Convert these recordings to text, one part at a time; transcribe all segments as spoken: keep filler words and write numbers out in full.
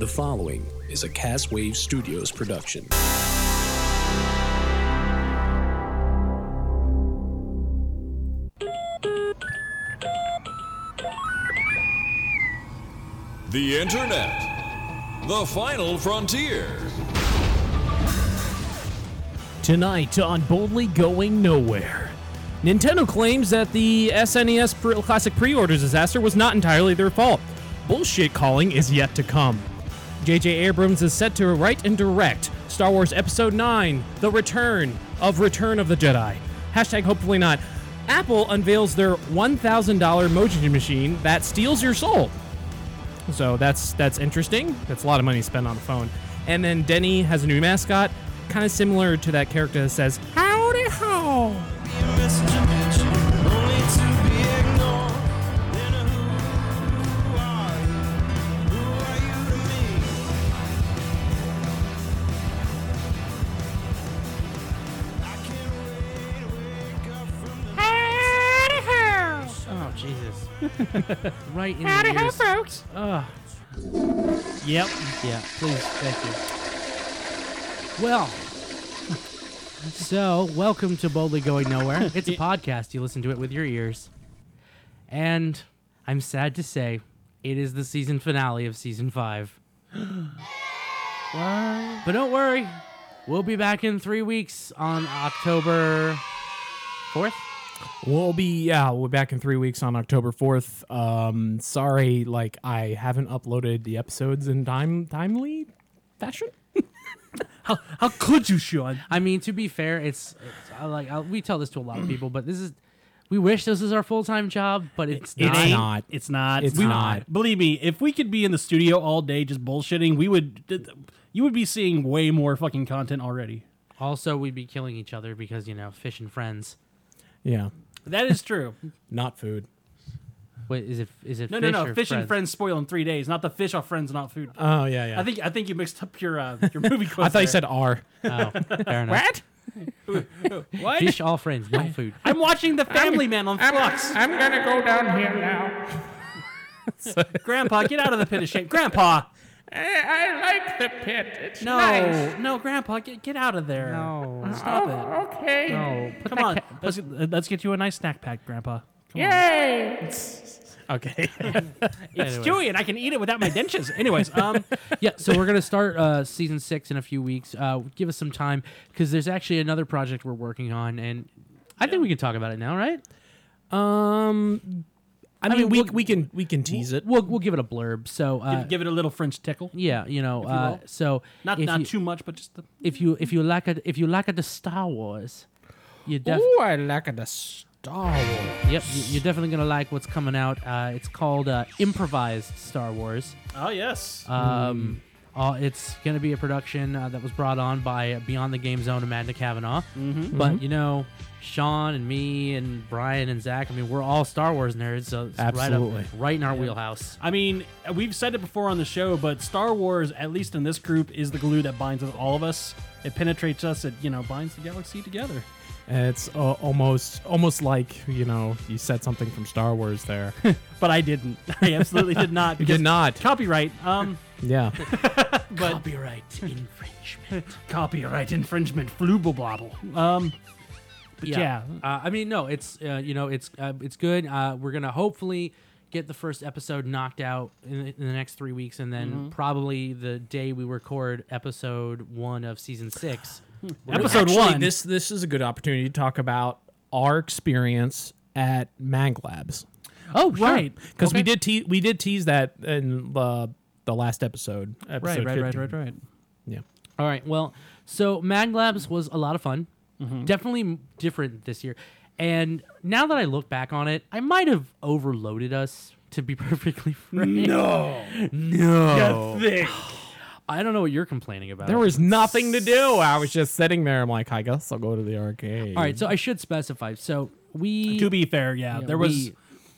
following is a Castwave Studios production. The Internet, the final frontier. Tonight on Boldly Going Nowhere, Nintendo claims that the S N E S pre- Classic pre-orders disaster was not entirely their fault. Bullshit calling is yet to come. J J Abrams is set to write and direct Star Wars Episode nine, The Return of Return of the Jedi. Hashtag hopefully not. Apple unveils their one thousand dollars emoji machine that steals your soul. So that's that's interesting. That's a lot of money spent on the phone. And then Denny has a new mascot, kind of similar to that character that says, "Howdy ho." Oh, Jesus. Right in Howdy the ho, ears. folks. Ugh. Yep. Yeah, please, thank you. Well, so welcome to Boldly Going Nowhere. It's a podcast. You listen to it with your ears. And I'm sad to say, it is the season finale of season five. What? But don't worry. We'll be back in three weeks on October fourth. We'll be, yeah, we'll be back in three weeks on October fourth. Um, sorry, like, I haven't uploaded the episodes in time timely fashion. How how could you, Sean? I mean, to be fair, it's, it's I like I, we tell this to a lot of people, but this is, we wish this was our full-time job, but it's, It not. ain't. not. It's not. It's We- not. Believe me, if we could be in the studio all day just bullshitting, we would. You would be seeing way more fucking content already. Also, we'd be killing each other because, you know, fish and friends. Yeah, That is true. not food. Wait, is it is it No, fish no, no. or Fish friends? and friends spoil in three days. Not the fish are friends, not food. Oh yeah, yeah. I think I think you mixed up your uh, your movie quotes. I thought you there. said R. Oh, fair enough. What? Fish, all friends, no food. I'm watching The Family Man on Flux. I'm gonna go down here now. Grandpa, get out of the pit of shame. Grandpa. I, I like the pit. It's No, nice. no, Grandpa, get get out of there. No. Stop it. Oh, okay. No. Put Come that on, ca- let's, let's get you a nice snack pack, Grandpa. Come on. Yay! Okay. It's chewy and I can eat it without my dentures. Anyways, um, Yeah, so we're gonna start uh, season six in a few weeks. Uh, give us some time because there's actually another project we're working on, and I think we can talk about it now, right? um, I mean, mean, we we'll- we can we can tease it. We'll we'll give it a blurb. So uh, give, give it a little French tickle. yeah, you know, you uh, will. so Not if not you, too much, but just the. if you if you like it if you like it the Star Wars, you def- Ooh, I like the Star Wars. yep you- you're definitely gonna like what's coming out. Uh, it's called uh, Improvised Star Wars. Oh yes. Um, uh, it's going to be a production uh, that was brought on by Beyond the Game Zone and Amanda Kavanaugh. Mm-hmm. But, you know, Sean and me and Brian and Zach, I mean, we're all Star Wars nerds, so it's Absolutely. right, up, right in our wheelhouse. I mean, we've said it before on the show, but Star Wars, at least in this group, is the glue that binds us, all of us. It penetrates us. It you know binds the galaxy together. It's uh, almost almost like, you know, you said something from Star Wars there. But I didn't. I absolutely did not. You because did not. Copyright. Um, Yeah. but Copyright infringement. copyright infringement. Flooble blobble. Um, but yeah. Uh, I mean, no, it's, uh, you know, it's uh, it's good. Uh, we're going to hopefully get the first episode knocked out in, in the next three weeks, and then Mm-hmm. probably the day we record episode one of season six. Episode Actually, one. This this is a good opportunity to talk about our experience at Mag Labs. Oh, right. Because we Okay. did te- we did tease that in the the last episode. Right, episode right, right, fifteen. right, right. Yeah. All right. Well, so Mag Labs was a lot of fun. Mm-hmm. Definitely m- different this year. And now that I look back on it, I might have overloaded us, to be perfectly frank. No. No. Thick. I don't know what you're complaining about. There was nothing to do. I was just sitting there. I'm like, I guess I'll go to the arcade. All right. So I should specify. So we. To be fair, yeah, yeah, there was.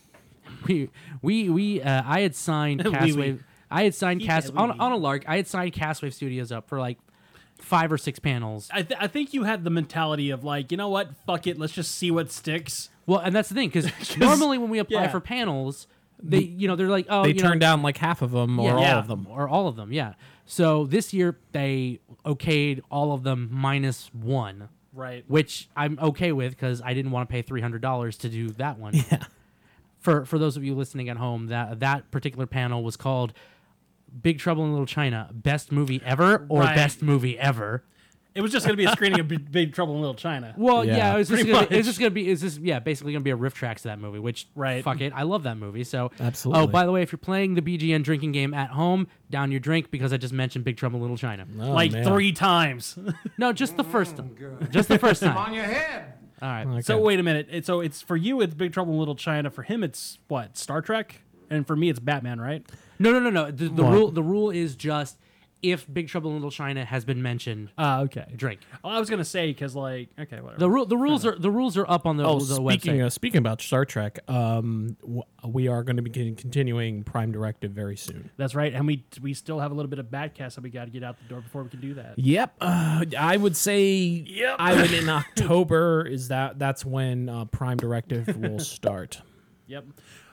We, we, we, uh, I had signed We- Castwave. we. I had signed Yeah, Cast we- on, we. on a lark. I had signed Castwave Studios up for like five or six panels. I, th- I think you had the mentality of like, you know what? Fuck it. Let's just see what sticks. Well, and that's the thing, because normally when we apply yeah. for panels, they you know they're like oh They you turned know, down like half of them or all yeah, of them. or all of them. Yeah. So this year they okayed all of them minus one, Right. which I'm okay with because I didn't want to pay three hundred dollars to do that one. Yeah. For for those of you listening at home, that that particular panel was called Big Trouble in Little China, best movie ever or Right. best movie ever. It was just going to be a screening of Big, Big Trouble in Little China. Well, yeah, Yeah, it was just pretty gonna be, much. it's just gonna be it's just yeah, basically gonna be a riff tracks to that movie, which Right. fuck it, I love that movie. So Absolutely. Oh, by the way, if you're playing the B G N drinking game at home, down your drink because I just mentioned Big Trouble in Little China. Oh, like man. three times. No, just the first time. Just the first time. On your head. All right. Okay. So wait a minute. It, so it's for you, it's Big Trouble in Little China. For him, it's what, Star Trek, and for me, it's Batman, right? No, no, no, no. The, the What? rule the rule is just if Big Trouble in Little China has been mentioned, Ah, okay. drink. Well, I was gonna say because like, okay, whatever. The rule the rules are the rules are up on the, Oh, the speaking website. of, speaking about Star Trek, um, w- we are going to be getting, continuing Prime Directive very soon. That's right, and we we still have a little bit of Batcast that we got to get out the door before we can do that. Yep, uh, I would say I would in October is that that's when uh, Prime Directive will start. Yep.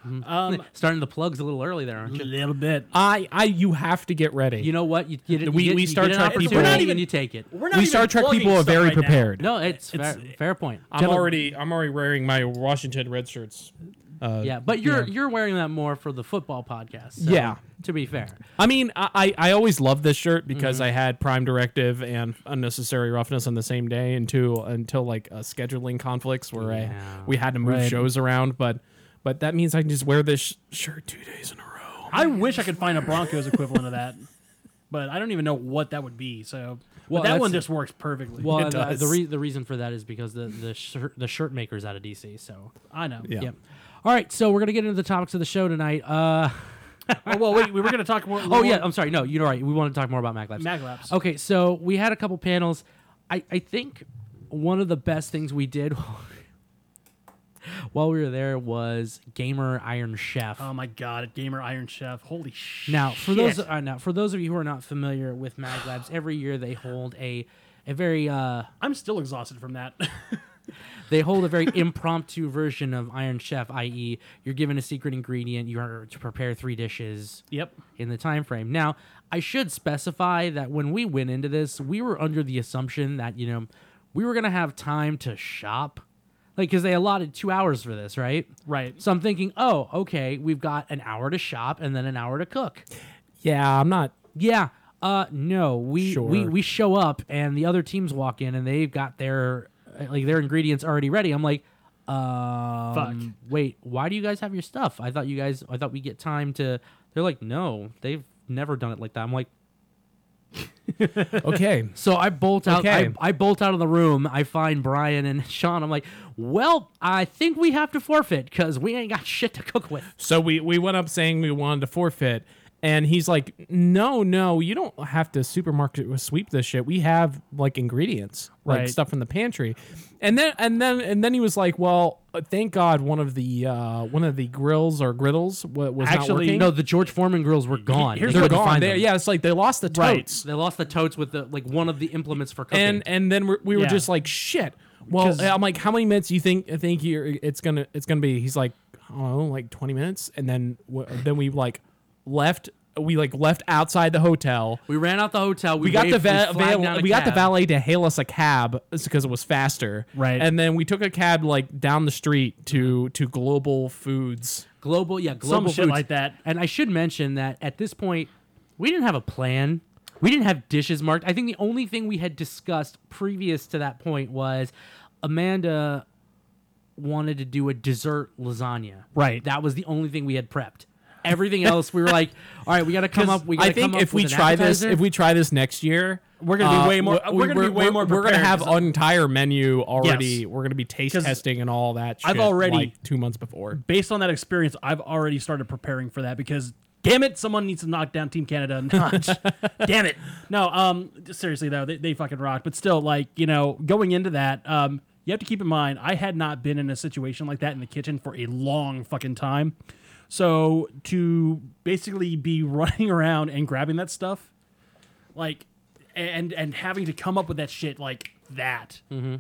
Um, Starting the plugs a little early there, aren't a you? little bit. I, I, you have to get ready. You know what? You, you, you We- get, we you Star get an Trek opportunity people- We're not even- and you take it. We're not we even Star Trek plugging people are stuff very right now. prepared. No, it's, It's- fair, fair point. I'm Gentlemen- already, I'm already wearing my Washington Red shirts. Uh, Yeah, but you're yeah. you're wearing that more for the football podcast. So, Yeah. To be fair. I mean, I, I I always loved this shirt because Mm-hmm. I had Prime Directive and Unnecessary Roughness on the same day until until like uh, scheduling conflicts where Yeah. I we had to move Right. shows around. But but that means I can just wear this sh- shirt two days in a row. I wish I could find a Broncos equivalent of that, but I don't even know what that would be. So, Well, but that one that's- just works perfectly. Well, It the, does. the, re- the reason for that is because the the shirt the shirt maker's out of D C. So I know. Yeah. yep. All right, so we're gonna get into the topics of the show tonight. Uh, Oh well, wait. We were going to talk more. oh yeah, I'm sorry. No, you're right. We want to talk more about Mac Labs. Mag Labs. Okay, so we had a couple panels. I, I think one of the best things we did while we were there was Gamer Iron Chef. Oh my God, Gamer Iron Chef. Holy shit. now, for those uh, now for those of you who are not familiar with Mag Labs, every year they hold a a very uh, I'm still exhausted from that. they hold a very impromptu version of Iron Chef, that is, you're given a secret ingredient, you are to prepare three dishes. Yep. In the time frame. Now, I should specify that when we went into this, we were under the assumption that, you know, we were going to have time to shop. Like, because they allotted two hours for this, right? Right. So I'm thinking, oh, okay, we've got an hour to shop and then an hour to cook. Yeah, I'm not. Yeah. Uh, no, we, Sure. we, we show up and the other teams walk in and they've got their, like, their ingredients already ready. I'm like, um, Fuck. wait, why do you guys have your stuff? I thought you guys, I thought we get time to, they're like, no, they've never done it like that. I'm like, Okay. so I bolt out. Okay. I, I bolt out of the room. I find Brian and Sean. I'm like, well, I think we have to forfeit because we ain't got shit to cook with. So we, we went up saying we wanted to forfeit, and he's like, no, no, you don't have to supermarket sweep this shit. We have like ingredients, like Right. stuff in the pantry. And then and then and then he was like, well, uh, thank God one of the uh, one of the grills or griddles wa- was not Actually, working. No, the George Foreman grills were gone. here's They they're couldn't gone. find They, them. yeah, it's like they lost the Right. totes. They lost the totes with the like one of the implements for cooking. And and then we're, we were Yeah. just like, shit. Well, 'Cause- I'm like, how many minutes do you think I think you're, it's gonna it's gonna be? He's like, I don't know, like twenty minutes. And then w- then we like left. We like left outside the hotel. we ran out the hotel. We, We got the waved- we va- flagged va- down a we got the cab. valet to hail us a cab because it was faster. Right. And then we took a cab like down the street to to Global Foods. Global, yeah, global shit Foods. like that. And I should mention that at this point, we didn't have a plan. We didn't have dishes marked. I think the only thing we had discussed previous to that point was Amanda wanted to do a dessert lasagna. Right. That was the only thing we had prepped. Everything else, we were like, all right, we got to come up. We got I to think come up if we with an try this, appetizer. if we try this next year, We're gonna be way more- we- we're gonna be way we're- more We're gonna prepared, have 'cause- an entire menu already. Yes. We're gonna be taste 'Cause testing and all that. Shit I've already- like two months before. Based on that experience, I've already started preparing for that because, damn it, someone needs to knock down Team Canada a notch. Damn it. No, um, seriously though, they, they fucking rock. But still, like, you know, going into that, um, you have to keep in mind, I had not been in a situation like that in the kitchen for a long fucking time. So to basically be running around and grabbing that stuff, like, and and having to come up with that shit like that,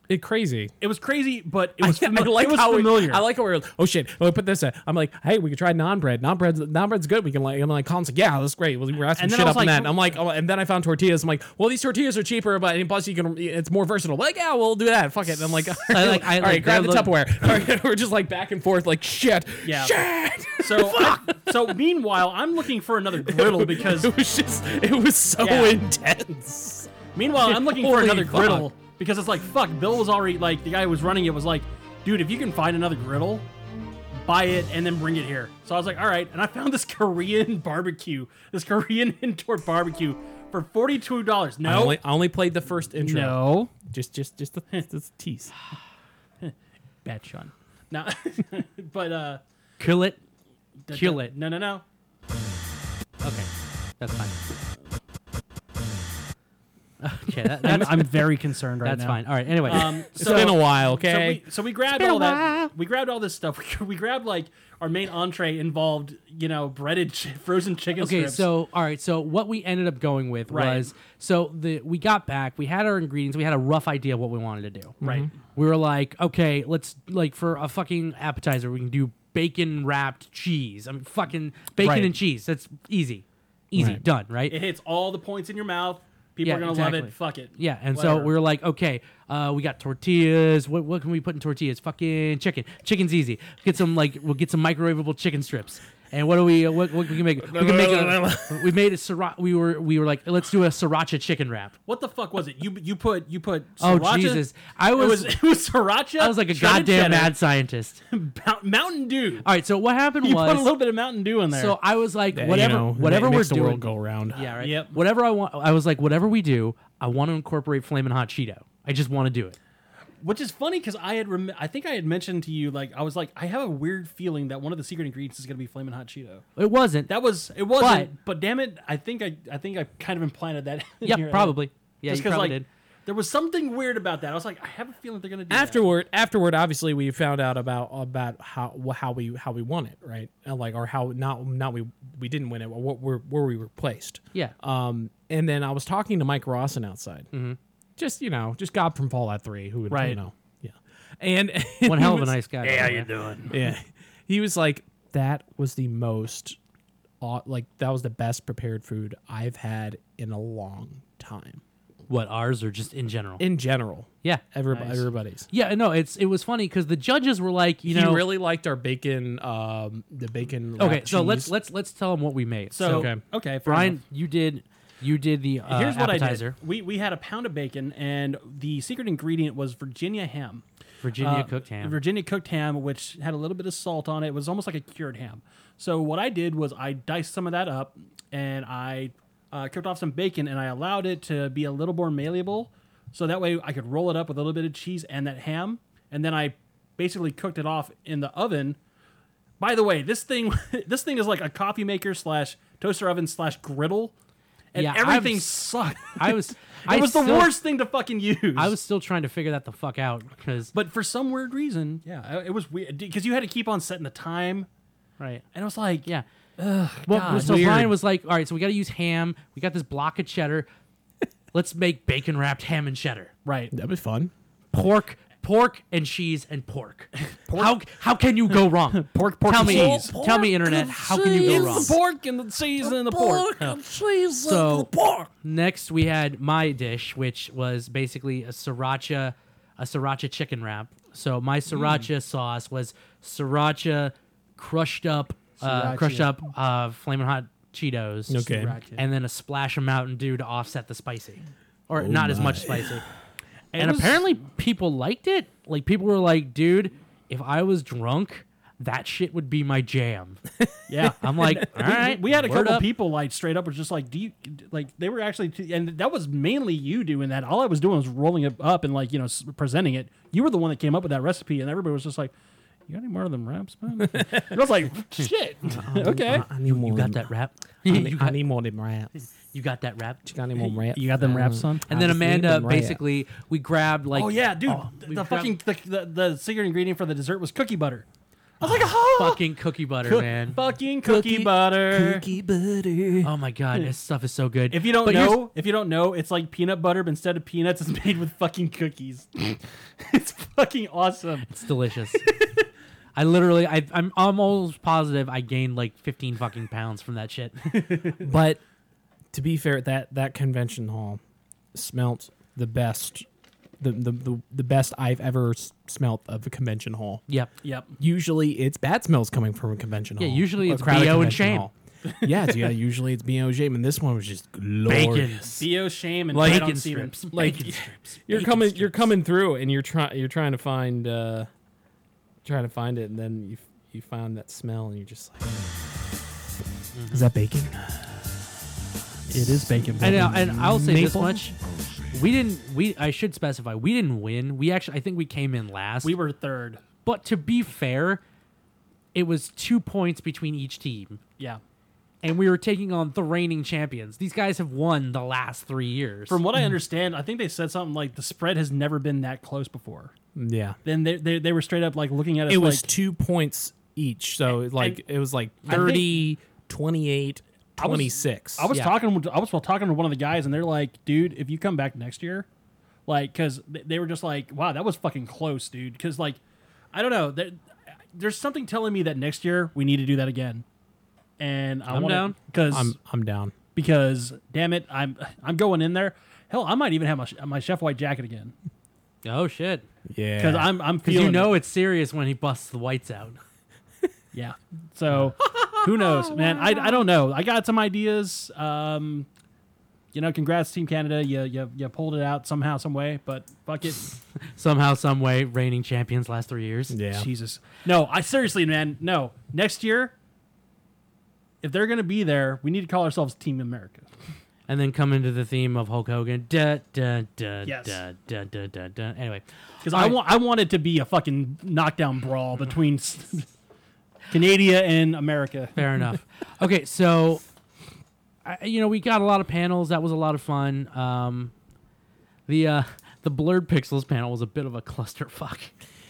It crazy. It was crazy, but it was, I, fami- I like it was how we- familiar. I like how we're oh shit. Oh, put this in. I'm like, hey, we could try non bread. Non bread's non bread's good. We can like I'm like Colin's like, yeah, that's great. Well, we're asking And then shit I up was in like- that. I'm like, oh, and then I found tortillas. I'm like, well, these tortillas are cheaper, but and plus you can it's more versatile. Like, yeah, we'll do that. Fuck it. And I'm like, I like- I all like right, grab the look- Tupperware. All right, we're just like back and forth, like shit, Yeah. shit. so, I, so meanwhile, I'm looking for another griddle because It was just, it was so Yeah. intense. meanwhile I'm looking for Holy another fuck. griddle because it's like fuck. Bill was already like the guy who was running it was like, dude, if you can find another griddle, buy it and then bring it here. So I was like, all right, and I found this Korean barbecue, this Korean indoor barbecue for forty-two dollars. I No, only, I only played the first intro. no, Just, just, just the, the tease. bad Sean. No, but uh, Kill it. d- Kill d- it. No, no, no. Okay, that's fine. Okay, that, I'm, that's I'm very concerned right that's now. fine. All right. Anyway, Um, It's so, been a while, So okay? we, so we grabbed been a all that. while. We grabbed all this stuff. We, we grabbed like our main entree involved, you know, breaded chi- frozen chicken okay, strips. so all right, so what we ended up going with Right. was so the we got back, we had our ingredients, we had a rough idea of what we wanted to do. right, We were like, okay, let's like for a fucking appetizer, we can do bacon wrapped cheese. I mean, fucking bacon Right. and cheese. That's easy, easy, Right. done, right? it hits all the points in your mouth. People Yeah, are gonna exactly. love it. Fuck it. Yeah, and so Whatever. we were like, okay, uh, we got tortillas. What what can we put in tortillas? Fucking chicken. Chicken's easy. Get some like we'll get some microwavable chicken strips. And what do we what, what we can make? We can make a we made a sriracha. We were we were like let's do a sriracha chicken wrap. What the fuck was it? You you put you put Oh sriracha? Jesus! I It was, was it was sriracha. I was like a shredded goddamn cheddar, mad scientist. Mount- Mountain Dew. All right, so what happened You was put a little bit of Mountain Dew in there. so I was like Yeah, whatever you know, whatever it we're makes the doing. world go around. Yeah, right. Yep. Whatever I want, I was like whatever we do, I want to incorporate Flamin' Hot Cheeto. I just want to do it. Which is funny because I had rem- I think I had mentioned to you like I was like I have a weird feeling that one of the secret ingredients is gonna be Flamin' Hot Cheeto. It wasn't. That was it wasn't, but, damn it, I think I I think I kind of implanted that. in yeah, your head. probably. Yeah, Just you probably like did. there was something weird about that. I was like, I have a feeling they're gonna do that. Afterward, afterward, obviously, we found out about about how wh- how we how we won it, right? And like, or how not not we we didn't win it, or what where where we were placed. Yeah. Um, and then I was talking to Mike Rawson outside. Mm-hmm. Just you know, just God from Fallout Three, who would you Right. know, yeah. And One hell of he a was- nice guy. by the way. doing? Yeah, he was like, that was the most, aw- like that was the best prepared food I've had in a long time. What, ours or just in general? In general, yeah. everybody, everybody's. Yeah, no, it's it was funny because the judges were like, you he know, really liked our bacon, um, the bacon. okay. wrapped So let's cheese. let's let's tell them what we made. So So, Okay. okay, fair Brian, enough. you did you did the uh, Here's what appetizer, I did. We we had a pound of bacon, and the secret ingredient was Virginia ham. Virginia Uh, cooked ham. Virginia cooked ham, which had a little bit of salt on it. It was almost like a cured ham. So what I did was I diced some of that up, and I uh, cooked off some bacon, and I allowed it to be a little more malleable, so that way I could roll it up with a little bit of cheese and that ham, and then I basically cooked it off in the oven. By the way, this thing this thing is like a coffee maker slash toaster oven slash griddle, and Yeah, everything I'm- sucked. I was It I was the still- worst thing to fucking use. I was still trying to figure that the fuck out because But for some weird reason, yeah, it was weird because you had to keep on setting the time, right. and I was like, Yeah. well, God, so weird. Brian was like, all right, so we got to use ham. We got this block of cheddar. Let's make bacon wrapped ham and cheddar. right. That'd be fun. Pork, pork and cheese and pork. How how can you go wrong? Pork, pork, tell and me, cheese. tell me, internet, how can you go wrong? The pork and the cheese and the pork. So next we had my dish, which was basically a sriracha, a sriracha chicken wrap. So my sriracha sauce was sriracha crushed up, uh, Sriracha. crushed up, uh, flaming hot Cheetos. Okay. Sriracha. And then a splash of Mountain Dew to offset the spicy, or not as much spicy. And And it was- apparently people liked it. Like people were like, "Dude, if I was drunk, that shit would be my jam." Yeah, I'm like, "All right." we had a word couple up." people like straight up was just like, do you like they were actually, and that was mainly you doing that. All I was doing was rolling it up and like you know s- presenting it. You were the one that came up with that recipe, and everybody was just like, "You got any more of them wraps, man?" And I was like, "Shit, okay." I need more. You got that rap? I you, need, I got, need more than wraps. you got that rap? You got any more wraps? You got them wraps, son. And then I just need Amanda them wraps. basically we grabbed like Oh yeah, dude. oh, the we the grabbed- fucking the, the the secret ingredient for the dessert was cookie butter. I was like, oh, Fucking cookie butter, man. fucking cookie, butter. Cookie butter. Oh my god, this stuff is so good. If you don't But here's- know, if you don't know, it's like peanut butter, but instead of peanuts, it's made with fucking cookies. It's fucking awesome. it's delicious. I literally, I, I'm almost positive I gained like fifteen fucking pounds from that shit. But to be fair, that that convention hall smelt the best, the the the, the best I've ever s- smelt of a convention hall. Yep. Yep. Usually, it's bad smells coming from a convention Yeah, hall. usually a it's crowded B O and convention shame. hall. yeah, it's- yeah. Usually it's B O and shame, and this one was just glorious. Bacon. Bo shame and Like- bread on Bacon cedar. strips. Like Bacon strips. you're Bacon coming, strips. you're coming through, and you're trying, you're trying to find, uh trying to find it, and then you f- you found that smell, and you're just like, is that bacon? It is bacon. And, uh, and I'll say this Maple? much: we didn't. We I should specify we didn't win. We actually, I think we came in last. We were third. but to be fair, it was two points between each team, Yeah. and we were taking on the reigning champions. These guys have won the last three years. From what I understand, I think they said something like the spread has never been that close before. Yeah, Then they they, they were straight up like looking at us it was like, two points each, so And- like and it was like I think- thirty, twenty-eight, I was- twenty-six. I was Yeah. talking. with- I was talking to one of the guys, and they're like, "Dude, if you come back next year, like, because they were just like, wow, that was fucking close, dude." Because like, I don't know, there, there's something telling me that next year we need to do that again. And I I'm want down. because I'm I'm down. because damn it, I'm I'm going in there. Hell, I might even have my sh- my Chef White jacket again oh shit! Yeah, because I'm I'm Because feeling you know it. it's serious when he busts the whites out. Yeah. So who knows, man? I, I don't know. I got some ideas. Um, you know, congrats, Team Canada. You you you pulled it out somehow, some way. But fuck it, Somehow, some way, reigning champions last three years. yeah. Jesus. No, I seriously, man. No, next year, if they're gonna be there, we need to call ourselves Team America. And then come into the theme of Hulk Hogan. Da, da, da, Yes. da, da, da, da, da. Anyway, Because All I right. want I want it to be a fucking knockdown brawl between s- Canada and America. fair enough. Okay, so I, you know we got a lot of panels. That was a lot of fun. Um, the uh, the blurred pixels panel was a bit of a clusterfuck.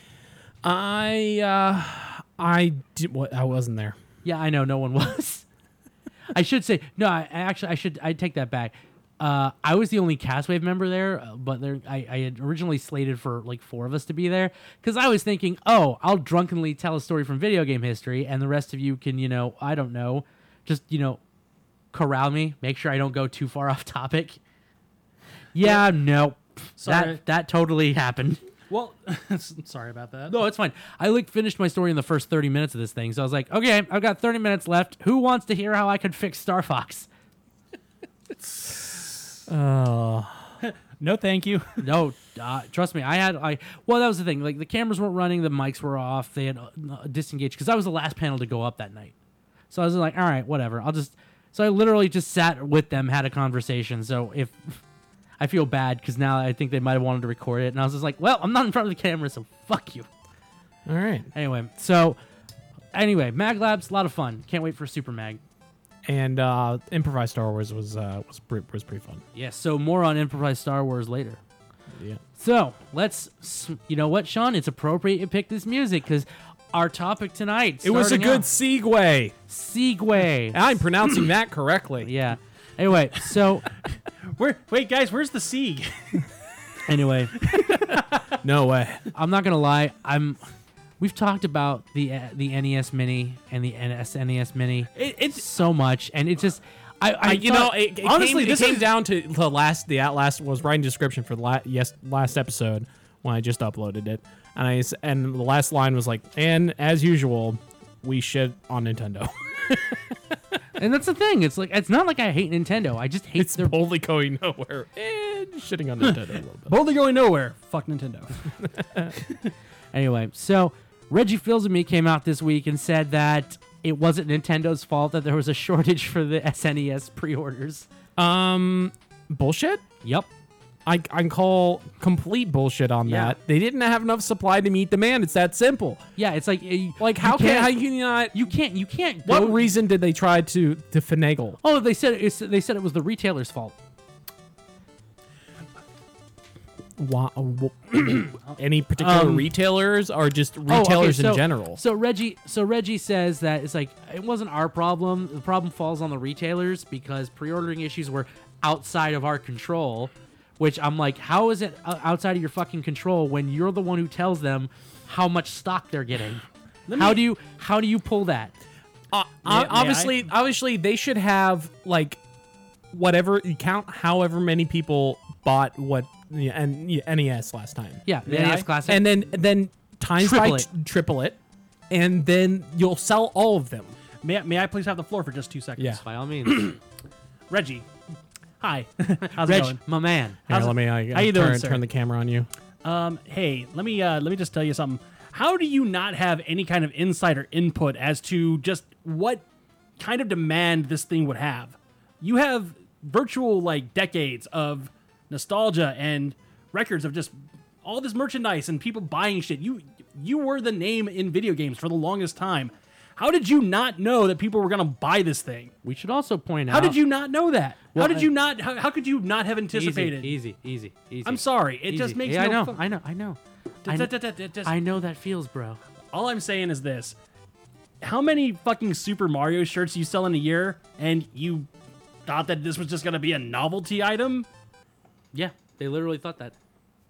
I uh I did what I wasn't there. Yeah, I know no one was. I should say no. I I actually I should I take that back. Uh, I was the only Castwave member there, uh, but there I, I had originally slated for like four of us to be there because I was thinking, oh, I'll drunkenly tell a story from video game history, and the rest of you can, you know, I don't know, just you know, corral me, make sure I don't go too far off topic. Yeah, no, Sorry. that that totally happened. Well, sorry about that. No, it's fine. I like finished my story in the first thirty minutes of this thing, so I was like, okay, I've got thirty minutes left. Who wants to hear how I could fix Star Fox? Oh, No, thank you. No, uh, trust me. I had I well, that was the thing. Like the cameras weren't running, the mics were off. They had uh, disengaged because I was the last panel to go up that night. So I was like, all right, whatever. I'll just. So I literally just sat with them, had a conversation. So if I feel bad because now I think they might have wanted to record it, and I was just like, well, I'm not in front of the camera, so fuck you. all right. Anyway, so anyway, Mag Labs, a lot of fun. Can't wait for Super Mag. And uh improvised Star Wars was uh was pretty, was pretty fun. Yes. So more on improvised Star Wars later. Yeah. So let's, s- you know what, Sean? It's appropriate you pick this music because our topic tonight. It was a starting good out- segue. Segway. I'm pronouncing that correctly. Yeah. Anyway, so Where? Wait, guys, where's the Sieg? anyway, No way. I'm not gonna lie. I'm. We've talked about the uh, the N E S Mini and the S N E S Mini It, it's so much, and it just. I, I I, you know, thought- it, it honestly, came, this it came is- down to the last. The last was writing description for the la- yes last episode when I just uploaded it, and I s- and the last line was like, and as usual, we shit on Nintendo. and that's the thing. It's like it's not like I hate Nintendo. I just hate It's their. boldly going nowhere and shitting on Nintendo a little bit. Boldly going nowhere. Fuck Nintendo. Anyway, so Reggie Fils and me came out this week and said that it wasn't Nintendo's fault that there was a shortage for the S N E S pre-orders. Um, bullshit. Yep. I I can call complete bullshit on Yeah. that. They didn't have enough supply to meet demand. It's that simple. Yeah, it's like uh, Like how you can can't- how can you not? you can't you can't What go- reason did they try to to finagle? Oh, they said it's, they said it was the retailer's fault. Wha- w- any particular Um, retailers or just Oh, okay, retailers so- in general? So Reggie, so Reggie says that it's like it wasn't our problem. The problem falls on the retailers because pre-ordering issues were outside of our control. Which I'm like, how is it o- outside of your fucking control when you're the one who tells them how much stock they're getting? How do you how do you pull that? Uh, May- uh, may obviously, obviously, they should have like whatever you count, however many people bought what the N- N E S last time. Yeah, the May N E S I? Classic. and then then times Triple by it. t- triple it, and then you'll sell all of them. May I, may I please have the floor for just two seconds? Yeah. by all means, Reggie. Hi. How's it Reg, going? my man. Here, How's let it- me uh, how you turn, doing, sir? turn the camera on you. Um, hey, let me uh, let me just tell you something. How do you not have any kind of insider input as to just what kind of demand this thing would have? You have virtual like decades of nostalgia and records of just all this merchandise and people buying shit. You you were the name in video games for the longest time. How did you not know that people were gonna buy this thing? We should also point How out. did you not know that? Well, how did I- you not? How, how could you not have anticipated? Easy, easy, easy, easy. I'm sorry. It just Easy. makes Yeah, no I know, fu- I know, I know. Da- I da- know, da- da- da- just- I know that feels, bro. All I'm saying is this: how many fucking Super Mario shirts you sell in a year, and you thought that this was just gonna be a novelty item? Yeah, they literally thought that.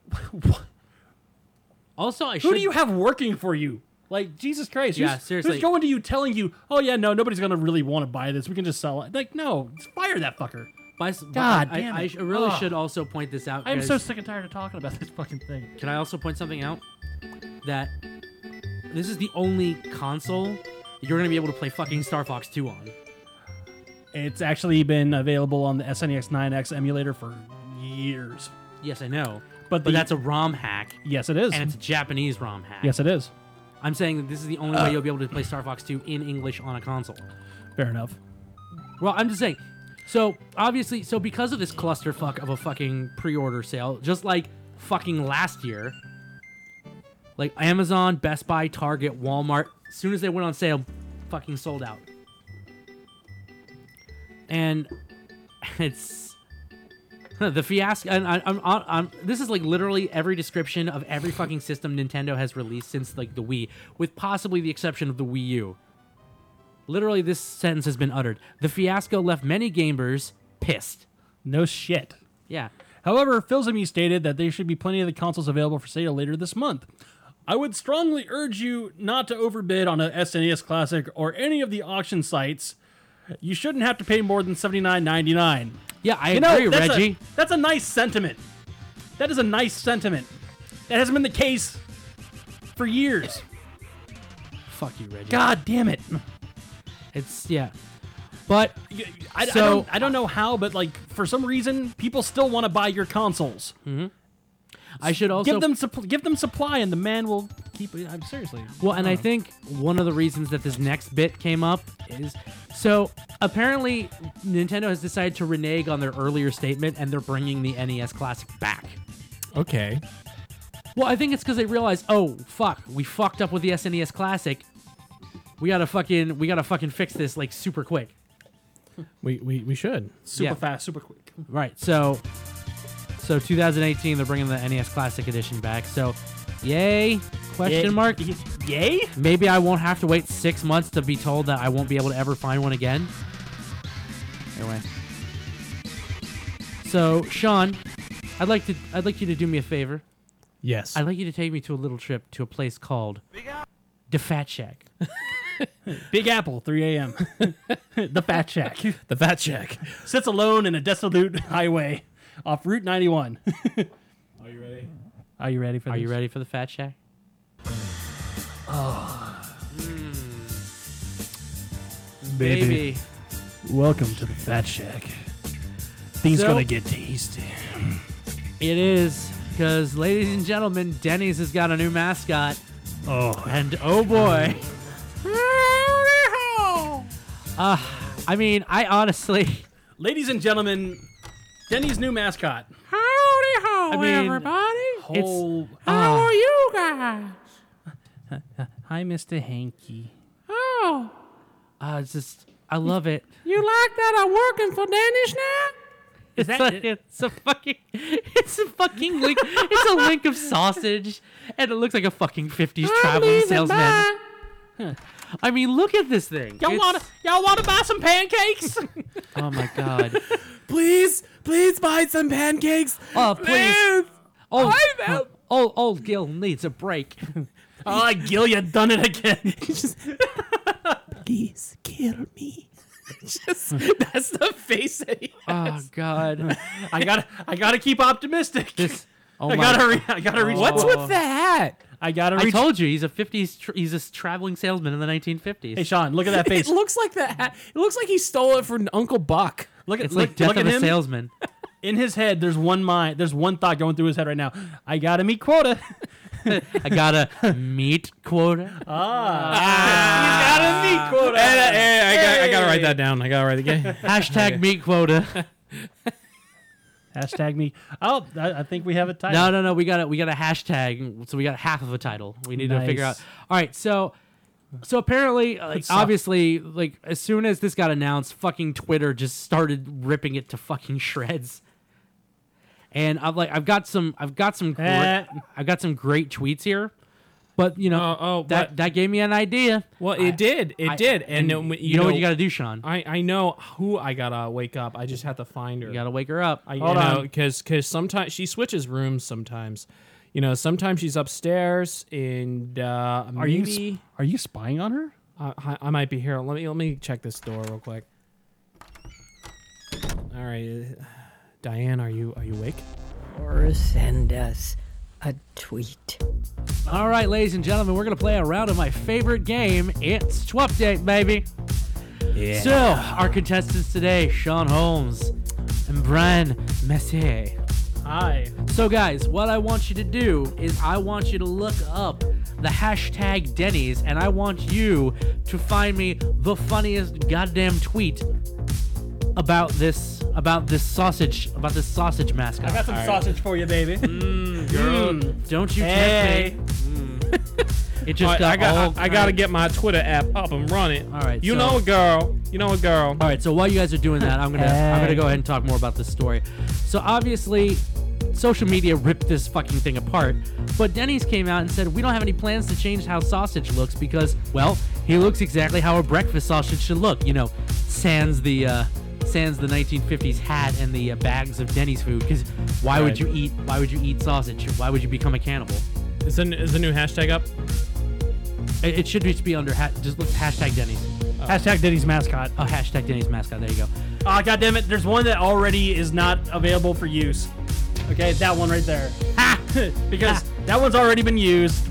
Also, I Who should. do you have working for you? Like, Jesus Christ. Yeah, who's, seriously. Who's going to you telling you, oh, yeah, no, nobody's going to really want to buy this. We can just sell it. Like, no, fire that fucker. By, s- God I, damn I, it. I really Ugh. should also point this out. I'm 'cause- so sick and tired of talking about this fucking thing. Can I also point something out? That this is the only console you're gonna be able to play fucking Star Fox two on. It's actually been available on the S N E X nine X emulator for years. Yes, I know, But, but the, that's a ROM hack, yes, it is. and it's a Japanese ROM hack. Yes, it is. I'm saying that this is the only way you'll be able to play Star Fox two in English on a console. Fair enough. Well, I'm just saying. So obviously, so because of this clusterfuck of a fucking pre-order sale, just like fucking last year, like Amazon, Best Buy, Target, Walmart, as soon as they went on sale, fucking sold out. And it's the fiasco. And I, I'm, I'm, I'm, this is like literally every description of every fucking system Nintendo has released since like the Wii, with possibly the exception of the Wii U. Literally, this sentence has been uttered. The fiasco left many gamers pissed. No shit. Yeah. However, Philzamy stated that there should be plenty of the consoles available for sale later this month. I would strongly urge you not to overbid on a S N E S Classic or any of the auction sites. You shouldn't have to pay more than seventy-nine ninety-nine. Yeah, I You know, agree, that's Reggie. A, that's a nice sentiment. That is a nice sentiment. That hasn't been the case for years. Fuck you, Reggie. God damn it. It's, yeah. But, I, I, So- don't, I don't know how, but like for some reason, people still want to buy your consoles. I should also... give them supp- give them supply, and the man will keep it. I'm seriously. Well, and I think one of the reasons that this next bit came up is... So, apparently, Nintendo has decided to renege on their earlier statement, and they're bringing the N E S Classic back. Okay. Well, I think it's because they realized, oh, fuck, we fucked up with the S N E S Classic. We gotta fucking, we gotta fucking fix this, like, super quick. We we, we should. super yeah. fast, super quick. Right, so... So, two thousand eighteen, they're bringing the N E S Classic Edition back, so... Yay? Question mark? Yay? Maybe I won't have to wait six months to be told that I won't be able to ever find one again. Anyway. So, Sean, I'd like to I'd like you to do me a favor. Yes. I'd like you to take me to a little trip to a place called the Fat Shack. Big Apple, three a.m. The Fat Shack the fat check. sits alone in a desolate highway off Route ninety-one. Are you ready? Are you ready for Are this? you ready for the Fat Shack? Baby. Welcome to the Fat Shack. Things So- gonna get tasty. It is, because, ladies and gentlemen, Denny's has got a new mascot. Oh, And oh boy. Uh, I mean, I honestly... ladies and gentlemen, Denny's new mascot. Howdy ho, I mean, everybody. Whole, How are you guys? hi, Mister Hanky. Oh, Uh, it's just, I love it. you like that I'm working for Dennis now? Is It's that a, it's a fucking it's a fucking link. It's a link of sausage, and it looks like a fucking fifties traveling salesman. Huh. I mean, look at this thing. y'all It's- want to y'all want to buy some pancakes? Oh my god. Please, please buy some pancakes. Oh please. Oh, I know. oh, old Gil needs a break. Oh, Gil, you done it again. Please kill me. Just, that's the face that he Oh god. I gotta I gotta keep optimistic. This. Oh I my. gotta re- I gotta reach. What's Oh. with the hat? I gotta I reach. told you he's a fifties. Tr- he's a traveling salesman in the nineteen fifties. Hey Sean, look at that It face. looks like the hat. It looks like he stole it from Uncle Buck. Look at It's look, like Death look of at a him. Salesman. In his head, there's one mind. There's one thought going through his head right now. I gotta meet quota. I got a meat quota. He's gotta meet quota. Hey, hey, I, got, I gotta write that down. I gotta write the game. Hashtag meat quota. Hashtag me. Oh, I, I think we have a title. No, no, no. We got a we got a hashtag. So we got half of a title. We need to figure out. Nice. All right. So, so apparently, like, suck. obviously, like as soon as this got announced, fucking Twitter just started ripping it to fucking shreds. And I've like I've got some I've got some great, Eh. I've got some great tweets here, but you know Oh, oh, that but- that gave me an idea. Well, it did. It I- did. And, And, then, you, know, what you got to do, Sean? I, I know who I gotta wake up. I just have to find her. You got to wake her up. I Hold you know on. because because sometimes she switches rooms. Sometimes, you know, sometimes she's upstairs and uh, Are you maybe sp- are you spying on her? I, I I might be here. Let me let me check this door real quick. All right, uh, Diane, are you are you awake? Or send us a tweet. All right, ladies and gentlemen, we're gonna play a round of my favorite game. It's Twupdate, baby. Yeah. So, our contestants today, Sean Holmes and Brian Messier. Hi. So, guys, what I want you to do is I want you to look up the hashtag Denny's, and I want you to find me the funniest goddamn tweet about this about this sausage about this sausage mascot. I got some sausage for you, baby. Girl, don't you Hey. tempt me. It just I, got I got all I, I gotta get my Twitter app up and running. All right, you so- know a girl. You know a girl. All right, so while you guys are doing that, I'm gonna I'm gonna go ahead and talk more about this story. So obviously, social media ripped this fucking thing apart, but Denny's came out and said we don't have any plans to change how sausage looks because, well, he looks exactly how a breakfast sausage should look. You know, sans the uh, sans the nineteen fifties hat and the uh, bags of Denny's food. Because why would Right. you eat Why would you eat sausage? Why would you become a cannibal? Is the is the new hashtag up? It, it should just be under ha- just look hashtag Denny's. Hashtag Denny's mascot. Oh, hashtag Denny's mascot. There you go. Oh, God damn it. There's one that already is not available for use. Okay, that one right there. Ha! Because that one's already been used,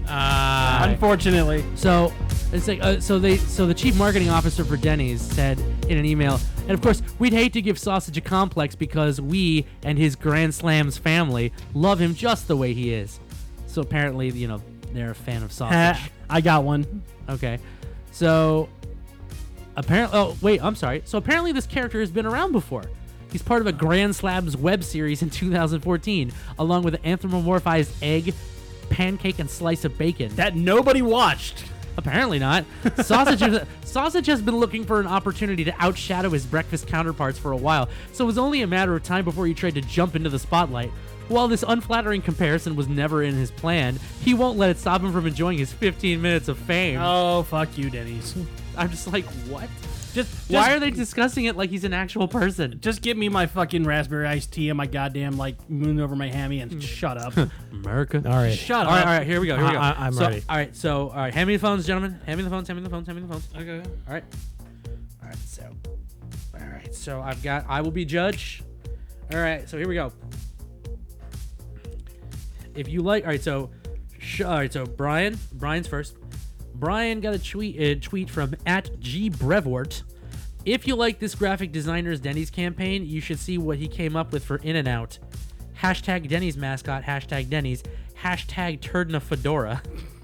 Uh, unfortunately. So it's like uh, so they so the chief marketing officer for Denny's said in an email, and of course we'd hate to give Sausage a complex because we and his Grand Slams family love him just the way he is. So apparently, you know, they're a fan of sausage. Ha, I got one. Okay, so apparently, oh wait, I'm sorry. So apparently this character has been around before. He's part of a Grand Slabs web series in two thousand fourteen, along with an anthropomorphized egg, pancake, and slice of bacon. That nobody watched. Apparently not. Sausage, is, Sausage has been looking for an opportunity to outshadow his breakfast counterparts for a while, so it was only a matter of time before he tried to jump into the spotlight. While this unflattering comparison was never in his plan, he won't let it stop him from enjoying his fifteen minutes of fame. Oh, fuck you, Denny's. I'm just like, what? Just, Why just- are they discussing it like he's an actual person? Just give me my fucking raspberry iced tea and my goddamn, like, moon over my hammy and shut up. America. all right. Shut All right, up. all right, here we go. Here we go. I- I- I'm so, ready. All right, so, all right, hand me the phones, gentlemen. Hand me the phones, hand me the phones, hand me the phones, hand me the phones. Okay. All right, so, all right, so I've got, I will be judge. All right, so here we go. If you like, all right, so, sh- all right, so Brian, Brian's first. Brian got a tweet, a tweet from at G Brevort. If you like this graphic designer's Denny's campaign, you should see what he came up with for In-N-Out. Hashtag Denny's mascot, hashtag Denny's, hashtag turd in a fedora.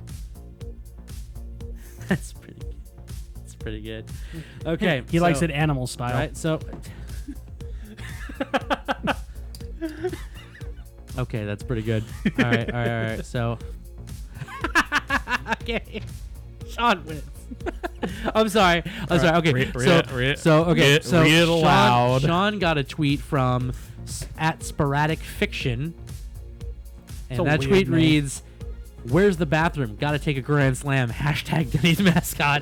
That's pretty good. That's pretty good. Okay. He likes so- it animal style. All right, so. Okay, that's pretty good. All right, all right, all right. So. Okay. Sean wins. I'm sorry. I'm sorry. Okay. Read- so, read it- read it- so okay. read it- so read it Sean, aloud. Sean got a tweet from s- at Sporadic Fiction, and a that weird tweet name. reads, "Where's the bathroom? Got to take a grand slam." Hashtag Denny's mascot.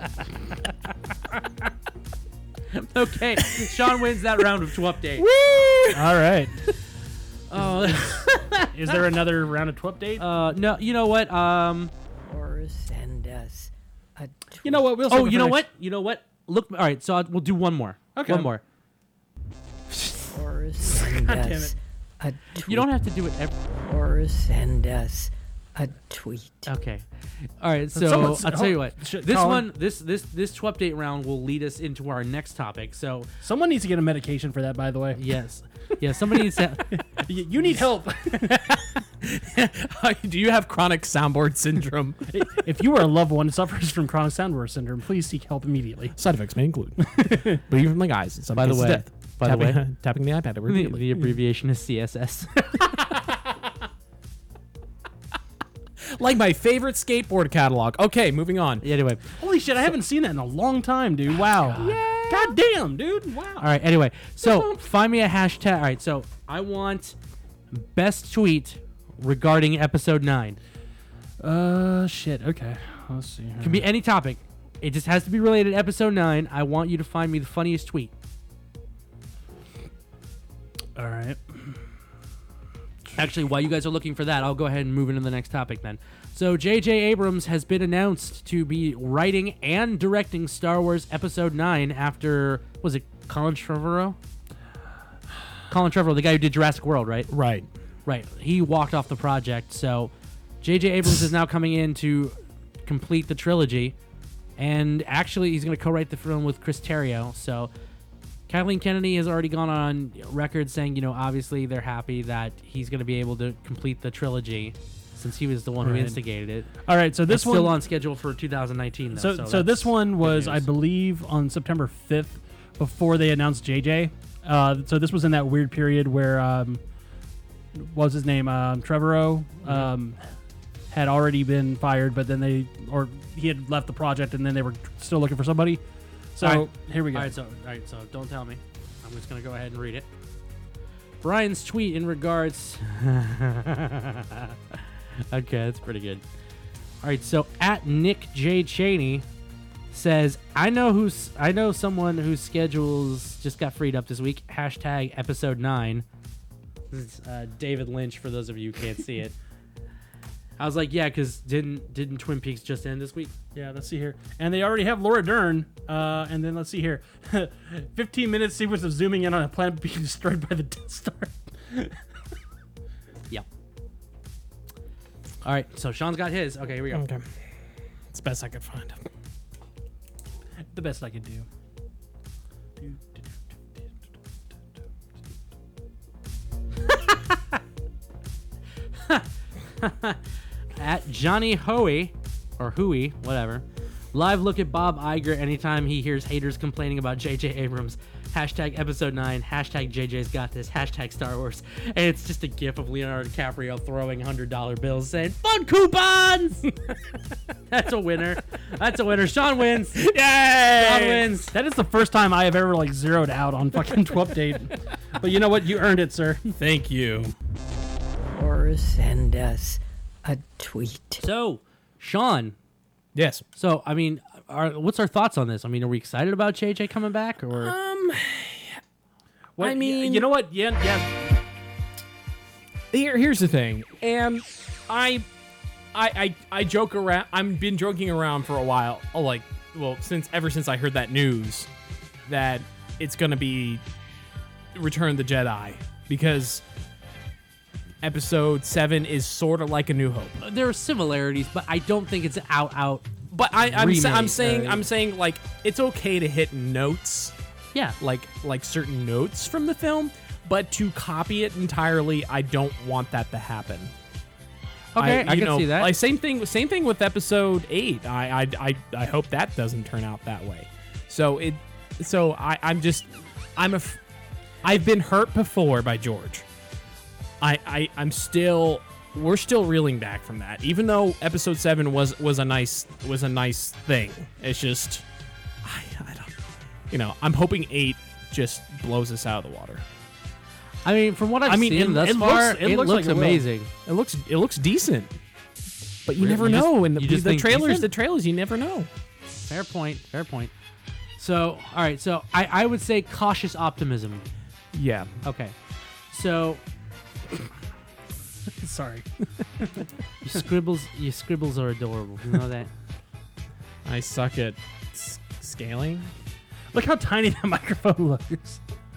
Okay, Sean wins that round of Twup Date. All right. Oh, Is there another round of Twup date? uh, no. You know what? Um. Or send us a tweet. you know what? We'll save Oh, it you for know next- what? You know what? Look. All right. So I'll, we'll do one more. Okay. One more. Or send God damn us a tweet. You don't have to do it every. Or send us a tweet. Okay. All right. So Someone's- I'll tell you what. Shit, This Colin. one, this this this Twup Date round will lead us into our next topic. So Someone needs to get a medication for that, by the way. yes, yeah. Somebody needs to. Y- You need help. Do you have chronic soundboard syndrome? If you or a loved one suffers from chronic soundboard syndrome, please seek help immediately. Side effects may include bleeding from the eyes. In some By the cases, way- death. by the tapping, way- tapping the iPad The, repeatedly. the abbreviation is C S S. Like my favorite skateboard catalog. Okay, moving on. Anyway. Holy shit, I haven't seen that in a long time, dude. Wow. God damn, dude. Wow. All right. Anyway, so find me a hashtag. All right. So I want best tweet regarding episode nine. Uh, shit. Okay. Let's see. Here. Can be any topic. It just has to be related to episode nine. I want you to find me the funniest tweet. All right. Actually, while you guys are looking for that, I'll go ahead and move into the next topic then. So, J J. Abrams has been announced to be writing and directing Star Wars Episode nine after, was it Colin Trevorrow? Colin Trevorrow, the guy who did Jurassic World, right? Right. Right. He walked off the project. So, J J. Abrams is now coming in to complete the trilogy. And actually, he's going to co-write the film with Chris Terrio. So, Kathleen Kennedy has already gone on record saying, you know, obviously they're happy that he's going to be able to complete the trilogy since he was the one who Right. instigated it. All right. So It's this one. still on schedule for two thousand nineteen, though. So, So, so, this that's one was, good I news. believe, on September fifth, before they announced J J. Uh, so this was in that weird period where, um, what was his name? Um, Trevorrow um, had already been fired, but then they, or he had left the project, and then they were still looking for somebody. So All right. here we go. All right, so, all right, so don't tell me. I'm just going to go ahead and read it. Brian's tweet in regards. Okay, that's pretty good. All right, so at Nick J Cheney says, "I know who's I know someone whose schedules just got freed up this week." Hashtag episode nine. This is uh, David Lynch. For those of you who can't see it, I was like, yeah, because didn't didn't Twin Peaks just end this week? Yeah, let's see here. And they already have Laura Dern. Uh, and then let's see here. fifteen minute sequence of zooming in on a planet being destroyed by the Death Star. Yep. All right, so Sean's got his. Okay, here we go. Okay. It's the best I could find. The best I could do. At Johnny Hoey, or Hooey, whatever. Live look at Bob Iger anytime he hears haters complaining about J J. Abrams. Hashtag episode nine. Hashtag J J's got this. Hashtag Star Wars. And it's just a gif of Leonardo DiCaprio throwing one hundred dollar bills saying, "Fun coupons!" That's a winner. That's a winner. Sean wins. Yay! Sean wins. That is the first time I have ever like zeroed out on fucking Twup Date. But you know what? You earned it, sir. Thank you. Or send us a tweet. So, Sean. Yes. So, I mean, are, what's our thoughts on this? I mean, are we excited about J J coming back? Or What, I mean- you know what? Yeah, yeah. Here, here's the thing, and I, I, I, I joke around. I've been joking around for a while. Oh, like, well, since ever since I heard that news, that it's gonna be Return of the Jedi, because Episode Seven is sort of like A New Hope. there are similarities, but I don't think it's out out. But I, I'm, sa- I'm Remake, saying, uh, I'm saying, like, it's okay to hit notes, Yeah, like, like certain notes from the film, but to copy it entirely, I don't want that to happen. okay, I, you can know, see that. Like same thing, same thing with episode eight. I, I, I, I hope that doesn't turn out that way. So it, so I, I'm just, I'm a, I've been hurt before by George. I, I, I'm still we're still reeling back from that. Even though episode seven was was a nice was a nice thing. It's just I, I don't you know, I'm hoping eight just blows us out of the water. I mean, from what I've I mean, seen it- thus it far, looks- it it looks looks, like it will. amazing. It looks it looks decent. But you Really? never You just- know in the, you just the think trailers, decent? the trailers you never know. Fair point. Fair point. So, all right. So, I, I would say cautious optimism. Yeah. Okay. So, Sorry. your scribbles, your scribbles are adorable. You know that. I suck at s- scaling. Look how tiny that microphone looks.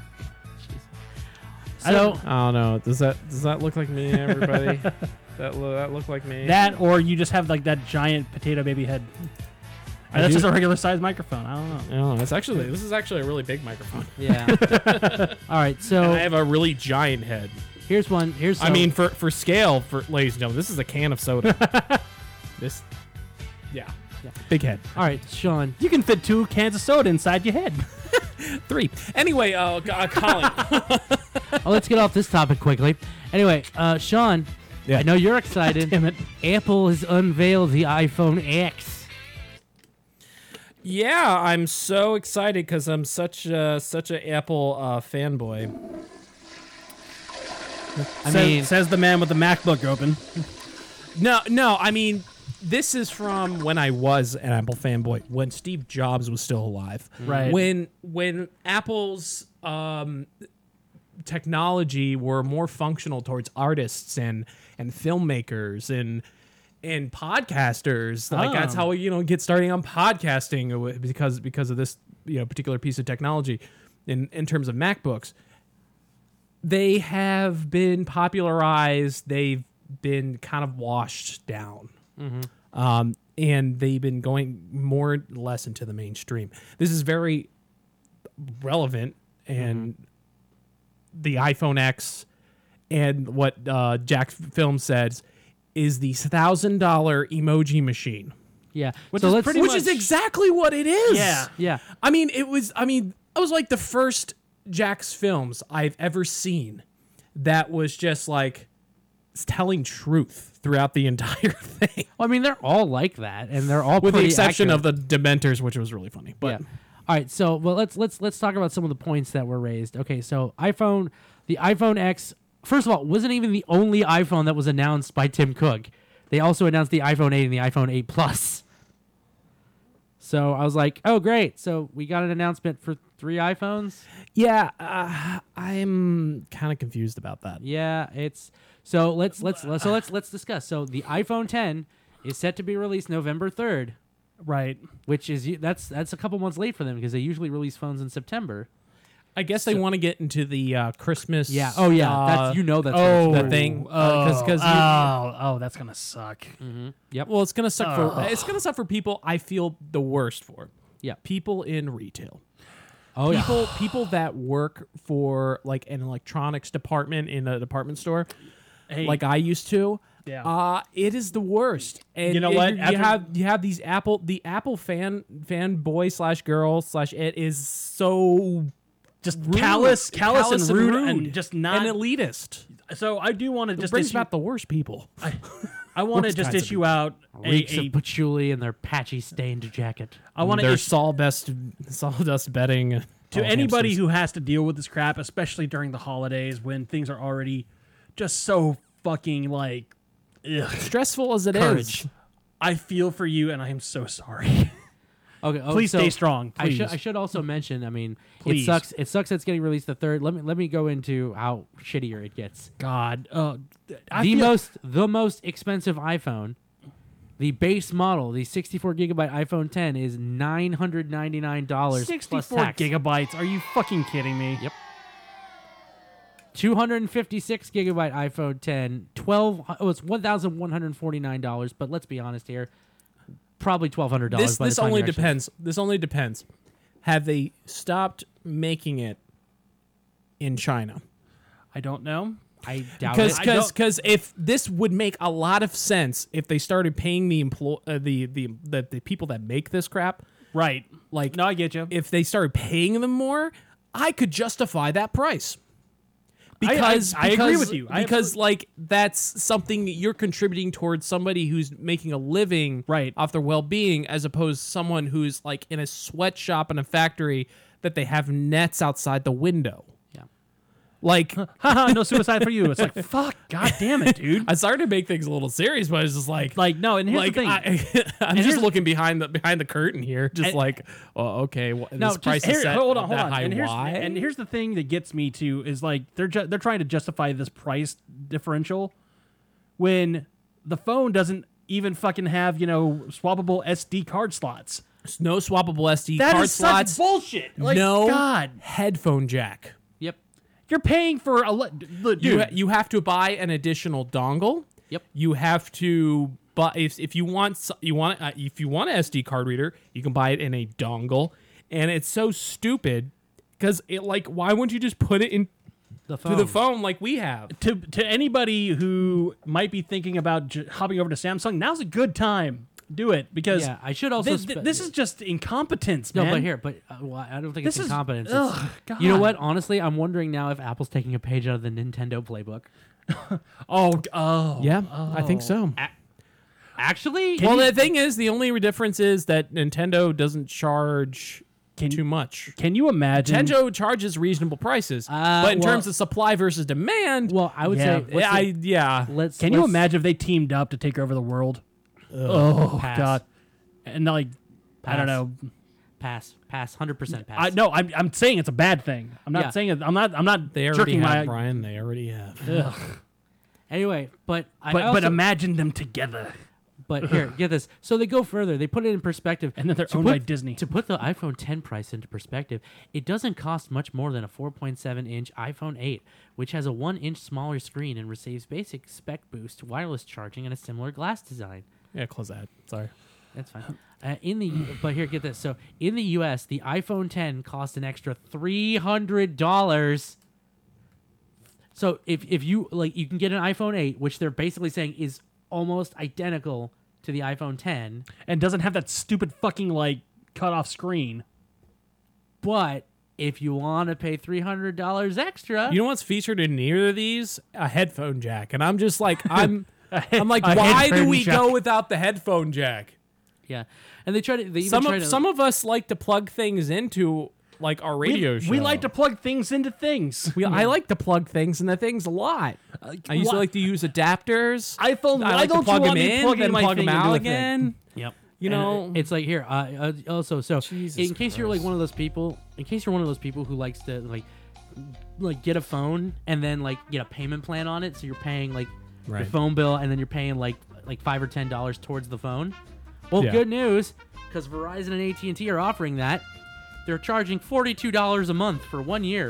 I So, don't- I don't know. Does that does that look like me, everybody? that lo- that look like me? That or you just have like that giant potato baby head. I That's do- just a regular sized microphone. I don't know. I don't know. It's actually this is actually a really big microphone. yeah. all right. And I So have a really giant head. here's one. Here's. I some- mean, for for scale, for ladies and gentlemen, this is a can of soda. this, yeah, Yeah. big head. all right, Sean. You can fit two cans of soda inside your head. Three. Anyway, uh, G- uh Colin. Oh, let's get off this topic quickly. Anyway, uh, Sean. Yeah. I know you're excited. Damn it. Apple has unveiled the iPhone X. Yeah, I'm so excited because I'm such a, such a Apple uh, fanboy. I says, mean, says the man with the MacBook open. No, no, I mean, this is from when I was an Apple fanboy, when Steve Jobs was still alive. Right. When when Apple's um, technology were more functional towards artists and and filmmakers and and podcasters. Like that's Oh. how you know get starting on podcasting wi- because because of this you know particular piece of technology in in terms of MacBooks. They have been popularized. They've been kind of washed down. Um, and they've been going more or less into the mainstream. This is very relevant, and the iPhone X and what uh, Jack Film says is the thousand dollar emoji machine, yeah. Which so is let's. pretty which much- is exactly what it is. Yeah. yeah. I mean, it was. I mean, it was like the first Jack's films I've ever seen that was just like telling truth throughout the entire thing, Well, I mean, they're all like that, and they're all with the pretty exception accurate. of the Dementors, which was really funny. But yeah. All right, so well, let's let's let's talk about some of the points that were raised. Okay, so iPhone, the iPhone X. First of all, wasn't even the only iPhone that was announced by Tim Cook. They also announced the iPhone eight and the iPhone eight Plus. So I was like, oh great! So we got an announcement for three iPhones. yeah, uh, I'm kind of confused about that. Yeah, it's so let's let's let's so let's let's discuss. So the iPhone ten is set to be released November third, Right. which is that's that's a couple months late for them because they usually release phones in September. I guess they want to get into the uh, Christmas. Yeah. Oh yeah. uh, that's you know that's oh, the thing. Oh, Because because oh, oh, that's gonna suck. Yep. well, it's gonna suck for it's gonna suck for people I feel the worst for. Yeah. People in retail. Oh yeah. people people that work for like an electronics department in a department store, Hey, like I used to. Yeah. Uh, it is the worst. And You know it- what? You, After- have you have these Apple the Apple fan fan boy slash girl slash it is so just rude. callous, callous, Callous and rude, and just not. and elitist. so I do want to It just brings issue, about the worst people. I, I want to worst just kinds of issue out a, Reeks a of patchouli and their patchy stained jacket. I want to Their issue sawdust sawdust bedding to Oh, anybody hamsters. who has to deal with this crap, especially during the holidays when things are already just so fucking like. Ugh. stressful as it is. Courage. I feel for you, and I am so sorry. Okay. Oh, Please so stay strong. I Please. should I should also mention. I mean, Please. it sucks. It sucks. That it's getting released the third. Let me let me go into how shittier it gets. God, uh, I the feel- most the most expensive iPhone, the base model, the sixty-four gigabyte iPhone ten is nine hundred ninety-nine dollars plus sixty-four tax. gigabytes. Are you fucking kidding me? Yep. two hundred fifty-six gigabyte iPhone ten, twelve. Oh, it's one thousand one hundred forty-nine dollars. But let's be honest here, probably twelve hundred dollars. This by the this time only you're actually- depends. This only depends. Have they stopped making it in China? I don't know. I doubt Because it. I don't- because if this would make a lot of sense if they started paying the employ uh, the, the the the people that make this crap, Right. like No, I get you. if they started paying them more, I could justify that price. because I, I because, agree with you. I because absolutely- like that's something you're contributing towards somebody who's making a living Right. off their well-being, as opposed to someone who's like in a sweatshop in a factory that they have nets outside the window. Yeah. Like haha, no suicide for you. It's like, fuck, god damn it, dude. I started to make things a little serious, but it's just like Like, no, and here's like the thing. I, I'm here's just the- looking behind the behind the curtain here, just And- like, oh, okay, wh- No, this just price here- is set hold on, hold that on. high. And here's, Why? and here's the thing that gets me to is like they're ju- they're trying to justify this price differential when the phone doesn't even fucking have, you know, swappable S D card slots. There's no swappable S D That card is slots. such bullshit. Like, no God, headphone jack. Yep. you're paying for a le- dude. You ha- you have to buy an additional dongle. Yep. You have to buy if if you want s- you want uh, if you want an S D card reader, you can buy it in a dongle, and it's so stupid because it like why wouldn't you just put it in The to phone. the phone like we have? to to anybody who might be thinking about j- hopping over to Samsung, now's a good time. Do it because Yeah, I should also. thi- spe- thi- this is just incompetence, no, man. but here, but uh, well, I don't think This it's is- incompetence. ugh, It's- God. You know what? Honestly, I'm wondering now if Apple's taking a page out of the Nintendo playbook. Oh, oh, Yeah, I think so. Actually, Well, the thing is, the only difference is that Nintendo doesn't charge Can- too much. Can you imagine? Nintendo charges reasonable prices, Uh, but in well- terms of supply versus demand, well, I would Yeah. say, what's yeah, I, the- yeah. let's. Can you let's imagine if they teamed up to take over the world? oh pass. God! And like, I don't Pass. know. Pass, pass, hundred percent pass. I no, I'm I'm saying it's a bad thing. I'm not Yeah. saying it. I'm not. I'm not They already jerking have, my. Brian. They already have. Ugh. Anyway, but I But also, but imagine them together. But here, get this. So they go further. They put it in perspective. And then they're To owned put- by Disney. To put the iPhone ten price into perspective, it doesn't cost much more than a four point seven inch iPhone eight, which has a one inch smaller screen and receives basic spec boost, wireless charging, and a similar glass design. Yeah, close that. Sorry. That's fine. Uh, in the but here, get this. So in the U S, the iPhone ten costs an extra three hundred dollars. So if if you like, you can get an iPhone eight, which they're basically saying is almost identical to the iPhone ten, And doesn't have that stupid fucking like cut off screen. but if you want to pay three hundred dollars extra, You know what's featured in neither of these? A headphone jack, and I'm just like, I'm, I'm like, a why do headphone we jack. go without the headphone jack? yeah, and they try to they even Some try of to, some of us like to plug things into like our radio we, show. we like to plug things into things. We, I like to plug things into things a lot. I used to why- like to use adapters. iPhone. I why like don't to plug you want them me in, plugging then my plug thing them into out a thing? again. Yep. You And know, it's like here. Uh, uh, also, so Jesus in case you're like one of those people, in case you're one of those people who likes to like, like get a phone and then like get a payment plan on it, so you're paying like your Right. phone bill and then you're paying like like five or ten dollars towards the phone. Well, Yeah. good news, because Verizon and A T and T are offering that. They're charging forty-two dollars a month for one year.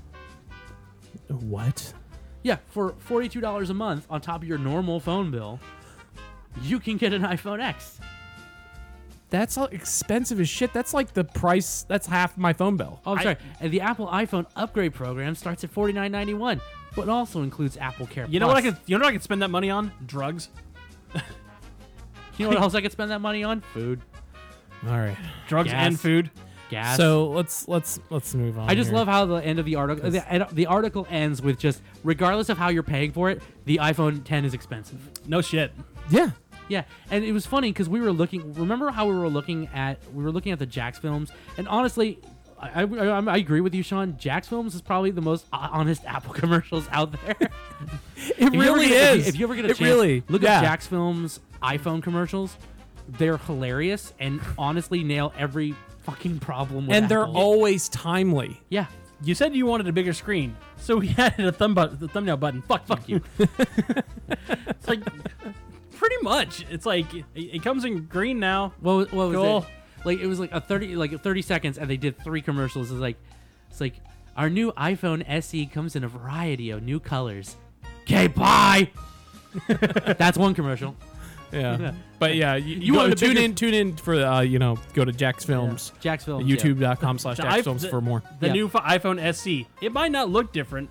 what? Yeah, for forty-two dollars a month on top of your normal phone bill, you can get an iPhone X. That's all expensive as shit. That's like the price. That's half my phone bill. Oh, I'm sorry. And the Apple iPhone upgrade program starts at forty-nine ninety-one, but also includes Apple Care. You know what I Plus. could? You know what I could spend that money on? Drugs. You know what else I could spend that money on? Food, All right. Drugs Gas. and food. gas. So let's let's let's move on. I just here. love how the end of the article the, the article ends with just regardless of how you're paying for it, the iPhone ten is expensive. No shit. Yeah. Yeah, and it was funny because we were looking. Remember how we were looking at we were looking at the Jax films, and honestly, I, I, I, I agree with you, Sean. Jax films is probably the most honest Apple commercials out there. It If you ever really get- if you- is. If you ever get a it chance, really look yeah. at Jax Films iPhone commercials. They're hilarious and honestly nail every fucking problem. With and they're Apple. always timely. yeah. You said you wanted a bigger screen, so we added a thumb but- the thumbnail button. Fuck, fuck you. It's like pretty much. It's like it, it comes in green now. What was, what was Cool. it? Like it was like a thirty like thirty seconds, and they did three commercials. It's like it's like our new iPhone S E comes in a variety of new colors. Okay, bye. That's one commercial. Yeah. But yeah, you, you, You go, wanted a tune bigger- in tune in for uh, you know, go to Jax Films. Jax Films. yeah. YouTube.com slash The Jax iP- Films the- for more. The Yeah. new fi- iPhone S E. It might not look different.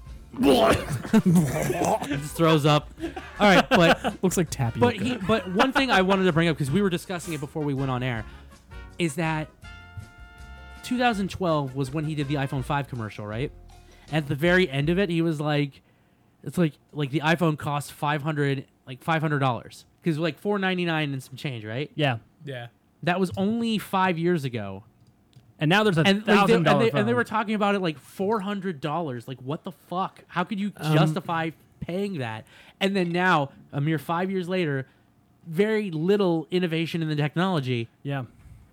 It just throws up. All right, but Looks like tapioca. but he but one thing I wanted to bring up because we were discussing it before we went on air is that two thousand twelve was when he did the iPhone five commercial, right? At the very end of it, he was like, "It's like like the iPhone costs five hundred like five hundred dollars because like four ninety nine and some change, right? Yeah. Yeah. That was only five years ago, And now there's a and like, they, thousand and, dollar they, phone. and they were talking about it like four hundred dollars. Like, what the fuck? How could you Um, justify paying that? And then now, a mere five years later, very little innovation in the technology. yeah.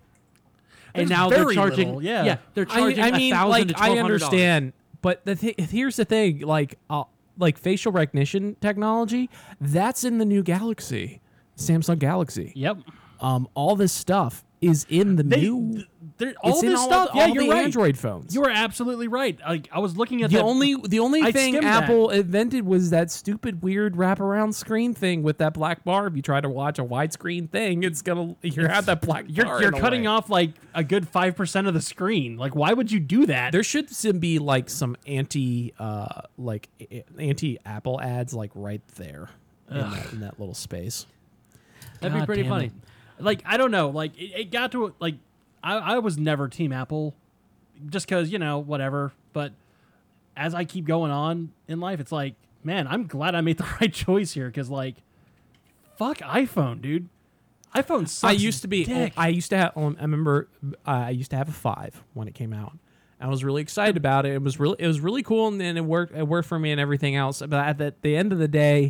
And There's now they're very charging. little, yeah. they're I, charging. I mean, a thousand like to I twelve hundred dollars. understand, but the th- here's the thing: like, uh, like facial recognition technology, that's in the new Galaxy, Samsung Galaxy. Yep. Um, all this stuff is in the They, new. th- there- all it's in this all, stuff. all yeah, the you're right. Android phones. You are absolutely right. Like I was looking at the that- only the only I thing skimmed that. Apple invented was that stupid weird wraparound screen thing with that black bar. If you try to watch a widescreen thing, it's gonna you have that black You're bar. you're in the cutting way. off like a good five percent of the screen. Like why would you do that? There should some be like some anti uh like anti Apple ads like right there in that, in that little space. That'd be God pretty damn funny. it. Like I don't know. Like it, it got to like I, I was never Team Apple, just because you know whatever. But as I keep going on in life, it's like man, I'm glad I made the right choice here because like, fuck iPhone, dude. iPhone sucks. I used to be. dick. I used to have. Um, I remember. Uh, I used to have a five when it came out. I was really excited about it. It was really. It was really cool, and then it worked. It worked for me and everything else. But at the, the end of the day,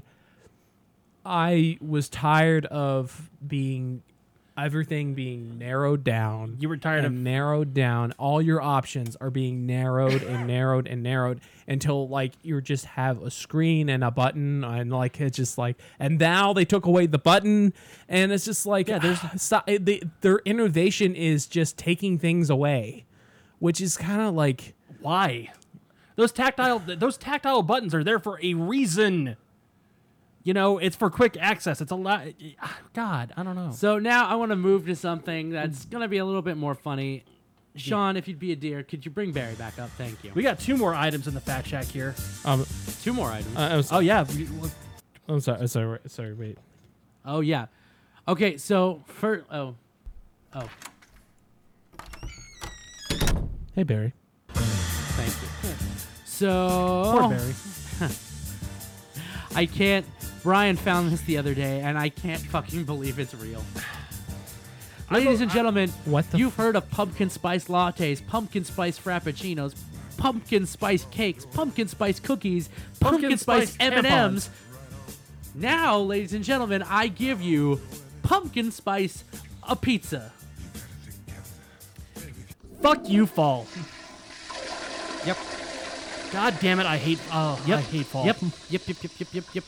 I was tired of being everything being narrowed down. You were tired and of- narrowed down. All your options are being narrowed and narrowed and narrowed until like you just have a screen and a button and like it's just like. And now they took away the button, and it's just like yeah, there's so, they, their innovation is just taking things away, which is kind of like Why? Those tactile those tactile buttons are there for a reason. You know, it's for quick access. It's a lot. God, I don't know. So now I want to move to something that's gonna be a little bit more funny. Sean, if you'd be a dear, could you bring Barry back up? Thank you. We got two more items in the fact shack here. um. Two more items. I was, Oh yeah. we- we- I'm sorry. Sorry. Sorry. Wait. oh yeah. Okay, so for oh, oh, Hey Barry. thank you. So Poor Barry. I can't. Brian found this the other day, and I can't fucking believe it's real. Ladies and gentlemen, What the you've heard of pumpkin spice lattes, pumpkin spice frappuccinos, pumpkin spice cakes, pumpkin spice cookies, pumpkin, Pumpkin spice spice M and M's. Now, ladies and gentlemen, I give you pumpkin spice a pizza. Fuck you, Fall. Yep. God damn it, I hate. Oh, Yep. I hate Fall. Yep. Yep. Yep. Yep. Yep. Yep. Yep.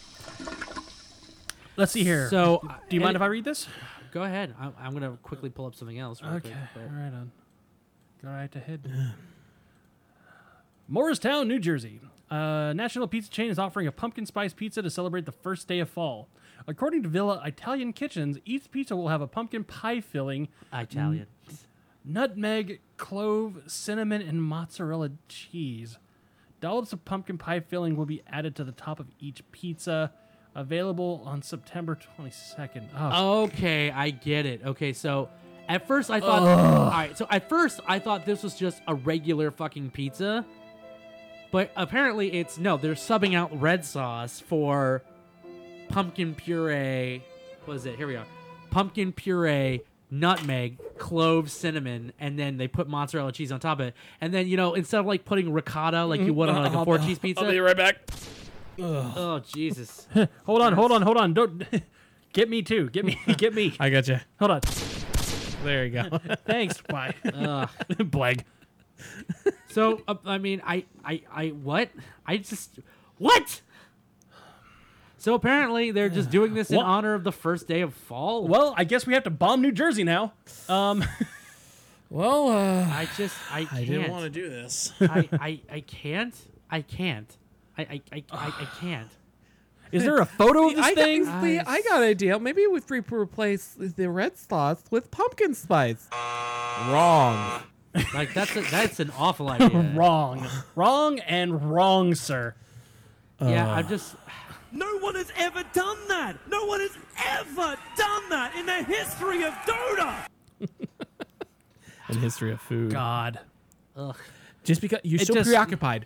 Let's see here. So, do you mind and- if I read this? Go ahead. I'm, I'm gonna quickly pull up something else. Real Okay. Quick, but- All right, on. Go right ahead. Morristown, New Jersey. A national pizza chain is offering a pumpkin spice pizza to celebrate the first day of fall. According to Villa Italian Kitchens, each pizza will have a pumpkin pie filling, Italian. nutmeg, clove, cinnamon, and mozzarella cheese. Dollops of pumpkin pie filling will be added to the top of each pizza. Available on September twenty-second. Oh, Okay, I get it. Okay, so at first I thought, all right. So at first I thought this was just a regular fucking pizza, but apparently it's no. They're subbing out red sauce for pumpkin puree. What is it? Here we are. Pumpkin puree, nutmeg, clove, cinnamon, and then they put mozzarella cheese on top of it. And then you know instead of like putting ricotta like you would on like a four cheese pizza. I'll be right back. Oh Jesus! hold on, hold on, hold on. Don't get me too. Get me, get me. I got you. Hold on. There you go. Thanks. Bye. Ugh. Bleg. So uh, I mean, I, I, I, what? I just what? So apparently they're just doing this in Well- honor of the first day of fall. Well, I guess we have to bomb New Jersey now. Um, well, uh, I just, I can't. I didn't want to do this. I, I, I can't. I can't. I, I, I, I, I can't. is there a photo of this I thing? Got, see, I got an idea. Maybe if we replace the red sauce with pumpkin spice. Wrong. Like that's a, that's an awful idea. Wrong. Wrong and wrong, sir. Yeah, I'm just. No one has ever done that. No one has ever done that in the history of Dota. In history of food. God. Ugh. Just because you're It so just- preoccupied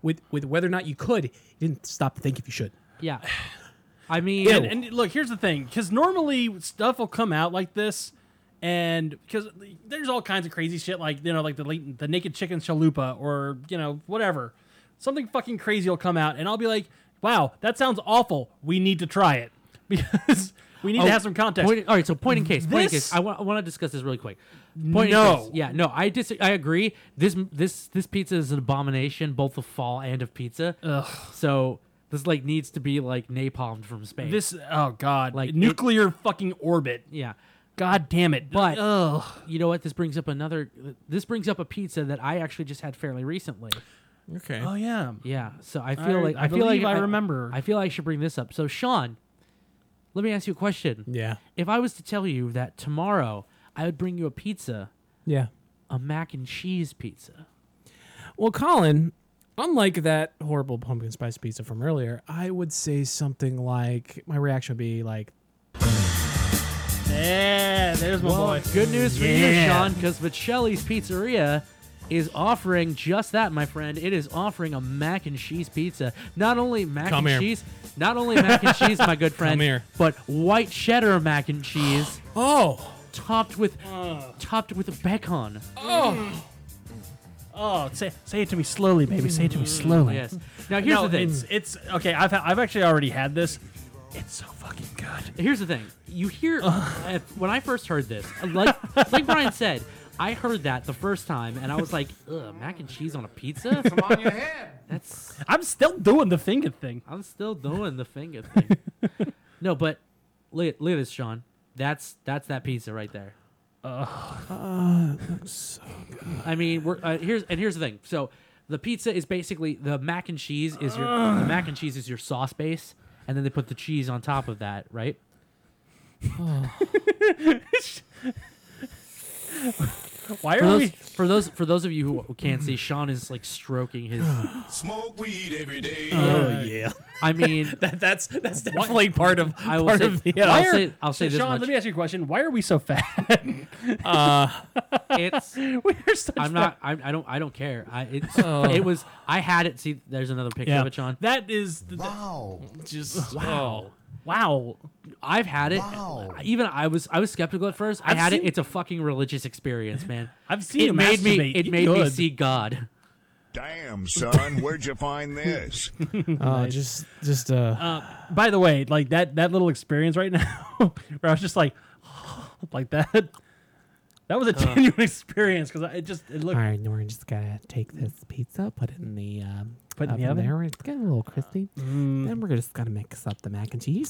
with with whether or not you could, you didn't stop to think if you should. Yeah. I mean, And, and look, here's the thing, because normally stuff will come out like this, and because there's all kinds of crazy shit, like you know, like the late- the naked chicken chalupa, or you know, whatever, something fucking crazy will come out, and I'll be like, wow, that sounds awful. We need to try it because we need Oh, to have some context. Point, all right, so point in case. Point in This- case. I want to discuss this really quick. Point No. In case. Yeah, no, I dis- I agree. This this this pizza is an abomination, both of fall and of pizza. Ugh. So this like needs to be like napalmed from space. This, oh god, Like, like nuclear fucking orbit. yeah. God damn it! But- ugh. You know what? This brings up another. This brings up a pizza that I actually just had fairly recently. Okay. Oh yeah. Yeah. So I feel I- like I I, feel like believe I remember. I feel like I should bring this up. So Sean, let me ask you a question. Yeah. If I was to tell you that tomorrow I would bring you a pizza, Yeah. a mac and cheese pizza. Well, Colin, unlike that horrible pumpkin spice pizza from earlier, I would say something like my reaction would be like, Yeah, there's my boy. Good news for you, Yeah. Sean, because Michelli's Pizzeria is offering just that, my friend. It is offering a mac and cheese pizza. Not only mac Come and here. cheese, not only mac and cheese, my good friend, here. but white cheddar mac and cheese oh, topped with topped with bacon. Oh, say say it to me slowly, baby. Say it to me slowly. Yes. Now here's no, the thing. it's it's okay. I've ha- I've actually already had this. It's so fucking good. Here's the thing. You hear uh, when I first heard this, like like Brian said, I heard that the first time, and I was like, "Ugh, mac and cheese on a pizza? Come on your head." That's I'm still doing the finger thing. I'm still doing the finger thing. No, but look, look at this, Sean. That's that's that pizza right there. uh, so I mean, we're uh, here's and here's the thing. So the pizza is basically the mac and cheese is your the mac and cheese is your sauce base, and then they put the cheese on top of that, right? Why For are those, we? for those for those of you who can't see, Sean is like stroking his. Smoke weed every day. oh yeah, I mean, that, that's that's definitely part of I will part say, of the. I'll Uh, say, I'll say this Sean, much. let me ask you a question. Why are we so fat? It's We're such I'm fat- not. I, I don't. I don't care. I it's Oh. it was. I had it. See, there's another picture Yeah, of it, Sean. that is the, Wow. just Wow. wow. I've had it. Wow. Even I was. I was skeptical at first. I I've had seen- it. It's a fucking religious experience, man. I've seen It you made me. masturbate. It You made me good. see God. Damn, son, where'd you find this? uh, just just uh, Uh, by the way, like that that little experience right now, where I was just like, like that. That was a genuine experience because it just it looked. all right, we're just gonna take this pizza, put it in the um, Put it in the oven? there. It's getting a little crispy. Then we're just gonna mix up the mac and cheese.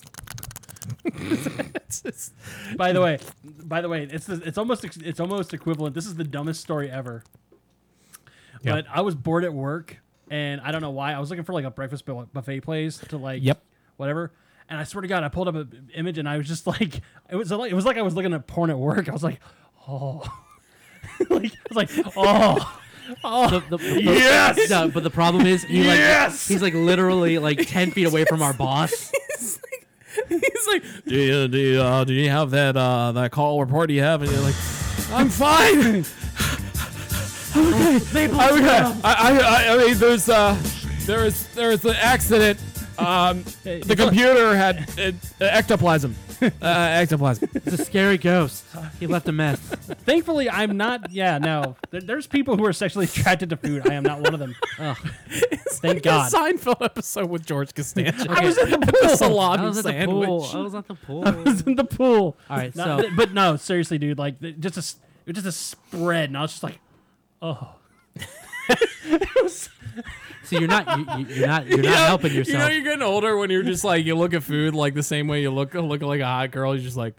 It's just- By the way, by the way, it's the, it's almost ex- it's almost equivalent. This is the dumbest story ever. Yeah. But I was bored at work, and I don't know why. I was looking for like a breakfast bu- buffet place to like, Yep. whatever. And I swear to God, I pulled up an image, and I was just like, it was like it was like I was looking at porn at work. I was like, oh, like I was like, oh. The, the, the, Yes! No, but the problem is, he like Yes! he's like literally like ten feet away from our boss. He's like, do you do you, uh, do you have that uh, that call report you have? And you're like, I'm fine. okay. okay. I, I I mean, there's uh there is there is an accident. Um, the computer had uh, ectoplasm. Uh, ectoplasm. It's a scary ghost. He left a mess. Thankfully, I'm not. Yeah, no. There, there's people who are sexually attracted to food. I am not one of them. Ugh. Thank God. A Seinfeld episode with George Costanza. I was in the the pool. salami I was at the sandwich. pool. I was at the pool. I was in the pool. All right, No, so but no, seriously, dude. Like, th- just a s- it was just a spread, and I was just like, oh. It was- so you're not you, you- you're not you're not You know- helping You know, yourself. you're getting older when you're just like you look at food like the same way you look look like a hot girl. You're just like,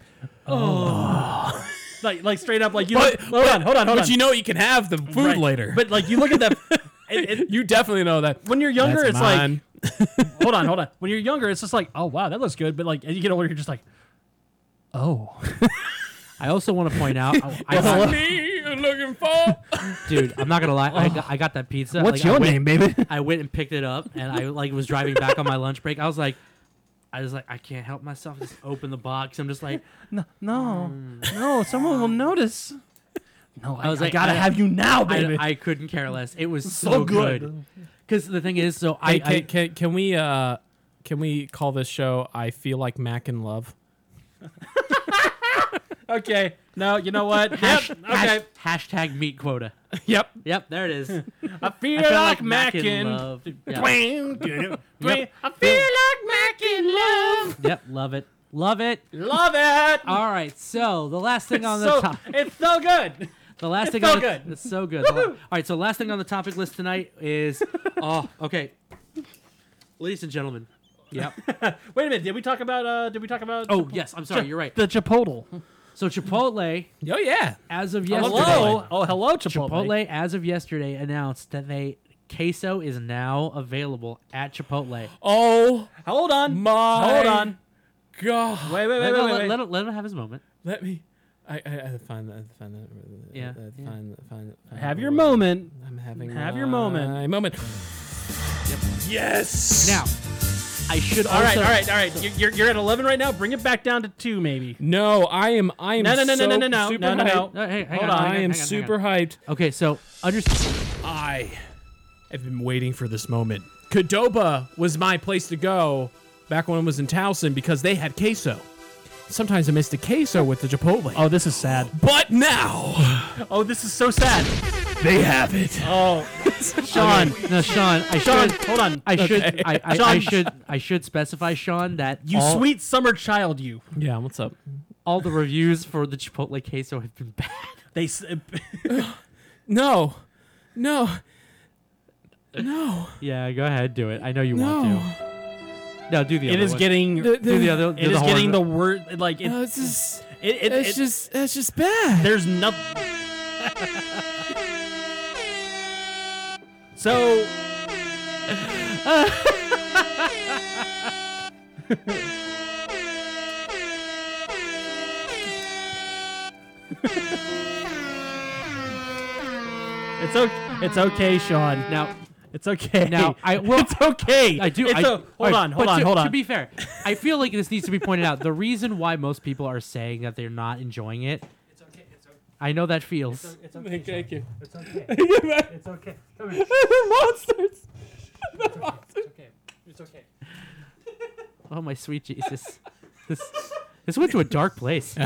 like, like straight up, like you. but, look, hold on, hold on, hold but on. you know you can have the food Right. later. But like, you look at that. it, it, you definitely know that. when you're younger, That's it's mine. like, hold on, hold on. When you're younger, it's just like, oh wow, that looks good. But like, as you get older, you're just like, oh. I also want to point out, I, I That's got- me you're looking for. dude, I'm not gonna lie, I, got, I got that pizza. What's like, I your went- name, baby? I went and picked it up, and I like was driving back on my lunch break. I was like, I was like, I can't help myself. Just open the box. I'm just like, No, no, no. Someone will notice. No, I, I was I like, gotta I- have you now, I, baby. I couldn't care less. It was so, So good. good. Because the thing is, so I, Hey, can, I can, can we uh can we call this show I Feel Like Mac in Love? okay. No, you know what? hash, Yep. hash- Okay. hashtag meat quota. Yep. Yep, there it is. I feel, I feel like like Mac in macking. love. Yeah. Dwayne, Dwayne, Yep. I feel like macking love. Yep, love it. Love it. Love it. All right, so the last thing on the so, top. it's so good. The last It's thing so on the, good. It's so good. The la- All right, so last thing on the topic list tonight is oh, okay. Ladies and gentlemen. Yep. Wait a minute. Did we talk about? Uh, did we talk about? Oh, yes, I'm sorry. You're right. The Chipotle. So Chipotle, Oh yeah. as of yesterday, Hello. Oh, hello, Chipotle. Chipotle, as of yesterday, announced that they queso is now available at Chipotle. Oh Hold on. my Hold on. God. Wait, wait, wait, Let, wait, let- wait. let him, let him have his moment. Let me. I I, I find that. Find that. Yeah, uh, yeah. Find, find, find Have your moment. I'm having. Have your my moment. Moment. Yes. Now, I should also. All right, all right, all right. You're, you're, you're at eleven right now. Bring it back down to two, maybe. No, I am. I am. No, no, no, no, so no, no, no, super no, no, hyped. no. Uh, hey, hang Hold on, on. hang I am hang hang super hyped. Okay, so understand. I have been waiting for this moment. Qdoba was my place to go back when I was in Towson because they had queso. Sometimes I missed a queso with the Chipotle. Oh, this is sad. But now Oh, this is so sad. they have it. Oh, Sean. No, Sean. I Sean, should. hold on. I should. Okay. I, I, I Sean. should. I should specify, Sean, that You all, sweet summer child, you. Yeah, what's up? all the reviews for the Chipotle queso have been bad. They. s- No, no, no, Yeah, go ahead, do it. I know you no. want to. No, do the It other is one. getting. The- do the other. It do is the getting the horn. word. Like it, No, it's just, it, it, it's it- just, it's just bad. There's nothing. So. It's okay. It's okay, Sean. Now, It's okay. Now, I- well, it's okay. I do. It's I, o- all hold right, on. Hold but on. to, hold to on. be fair, I feel like this needs to be pointed out. The reason why most people are saying that they're not enjoying it. It's okay. It's okay. I know that feels. It's okay. Thank you. It's okay. It's okay. Come here. Monsters. It's okay. It's okay. Oh my sweet Jesus! This this went to a dark place.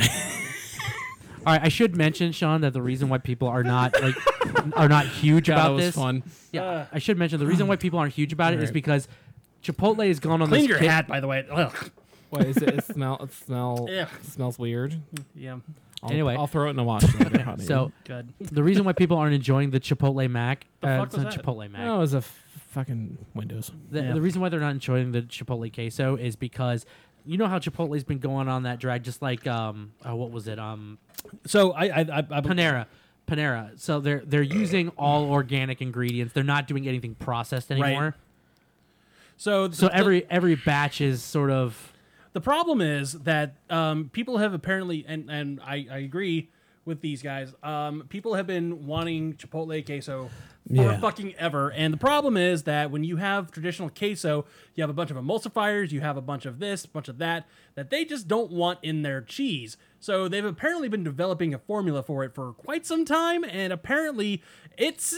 All right, I should mention, Sean, that the reason why people are not like are not huge God, about that was this. fun. Yeah, I should mention the reason why people aren't huge about it is Alright. because Chipotle has gone on Clean this your kick- hat, by the way. Ugh. What is it? It smell. It smell. Yeah. It smells weird. Yeah. I'll, Anyway. I'll throw it in a wash. honey. So Good. the reason why people aren't enjoying the Chipotle Mac, The uh, fuck it's was not that? Chipotle Mac. no, it was a f- fucking Windows. The, Yeah. the reason why they're not enjoying the Chipotle queso is because you know how Chipotle's been going on that drag, just like um, oh, what was it? Um, So I, I, I, I Panera. Panera. So they're they're using all organic ingredients. They're not doing anything processed Right. anymore. So, th- So the- every every batch is sort of the problem is that um, people have apparently, and and I, I agree with these guys. Um, people have been wanting Chipotle queso for Yeah. fucking ever, and the problem is that when you have traditional queso, you have a bunch of emulsifiers, you have a bunch of this, a bunch of that, that they just don't want in their cheese. So they've apparently been developing a formula for it for quite some time, and apparently it's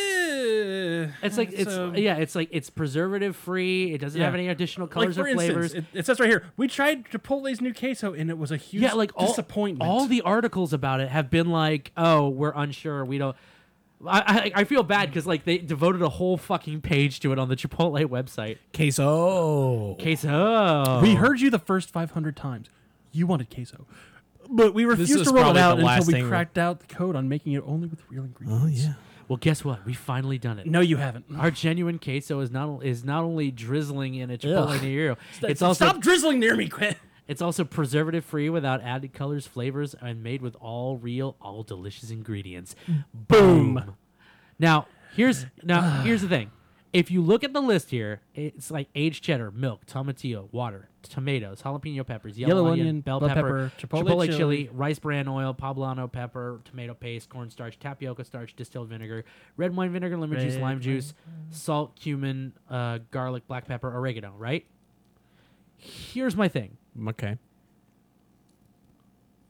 uh, it's like it's so- yeah it's like it's preservative free. It doesn't Yeah. have any additional colors like for or flavors. instance, it, it says right here, we tried Chipotle's new queso and it was a huge yeah, like all, disappointment. all the articles about it have been like, oh, we're unsure. We don't. I, I, I feel bad because like they devoted a whole fucking page to it on the Chipotle website. Queso. Queso. We heard you the first five hundred times. You wanted queso. But we refused is to roll it probably out the last until we thing- cracked out the code on making it only with real ingredients. Oh yeah. Well, guess what? We finally done it. No, you haven't. Our genuine queso is not o- is not only drizzling in a Chipotle Ugh. near you. It's also Stop drizzling near me, quit. it's also preservative free without added colors, flavors, and made with all real, all delicious ingredients. Boom. Now here's now here's the thing. If you look at the list here, it's like aged cheddar, milk, tomatillo, water, tomatoes, jalapeno peppers, yellow, Yellow onion, onion, bell bell pepper, pepper, chipotle, chipotle chili, chili, rice bran oil, poblano pepper, tomato paste, cornstarch, tapioca starch, distilled vinegar, red wine vinegar, lemon juice, Red lime juice, salt, cumin, uh, garlic, black pepper, oregano, right? Here's my thing. Okay.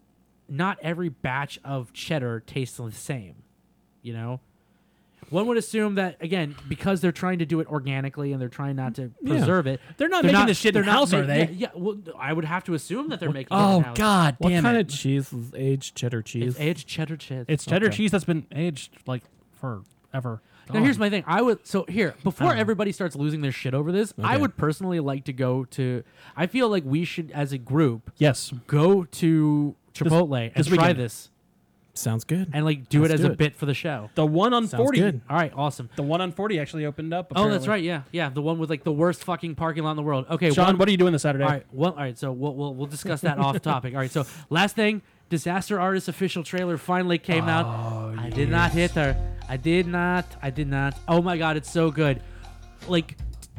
not every batch of cheddar tastes the same. You know, one would assume that again because they're trying to do it organically and they're trying not to preserve it. They're not making this shit they're in-house, not are ma- they? Yeah, yeah, well, I would have to assume that they're making. it Oh in-house. God, What damn kind it! of cheese is aged cheddar cheese? It's aged cheddar cheese. It's cheddar Okay. cheese that's been aged like forever. Now here's my thing. I would so here before Uh-huh. everybody starts losing their shit over this. I Okay. would personally like to go to. I feel like we should, as a group, Yes. go to Chipotle and this try weekend. this Sounds good. and like do Let's it as do a it. bit for the show. The one on Sounds forty. good. All right, awesome. The one on forty actually opened up. Oh, that's apparently. right. Yeah, yeah. The one with like the worst fucking parking lot in the world. Okay, Sean, one- what are you doing this Saturday? All right. Well, all right. So we'll we'll, we'll discuss that off topic. All right. So last thing, Disaster Artist official trailer finally came out. I did not hit her. I did not. I did not. Oh my God, it's so good. Like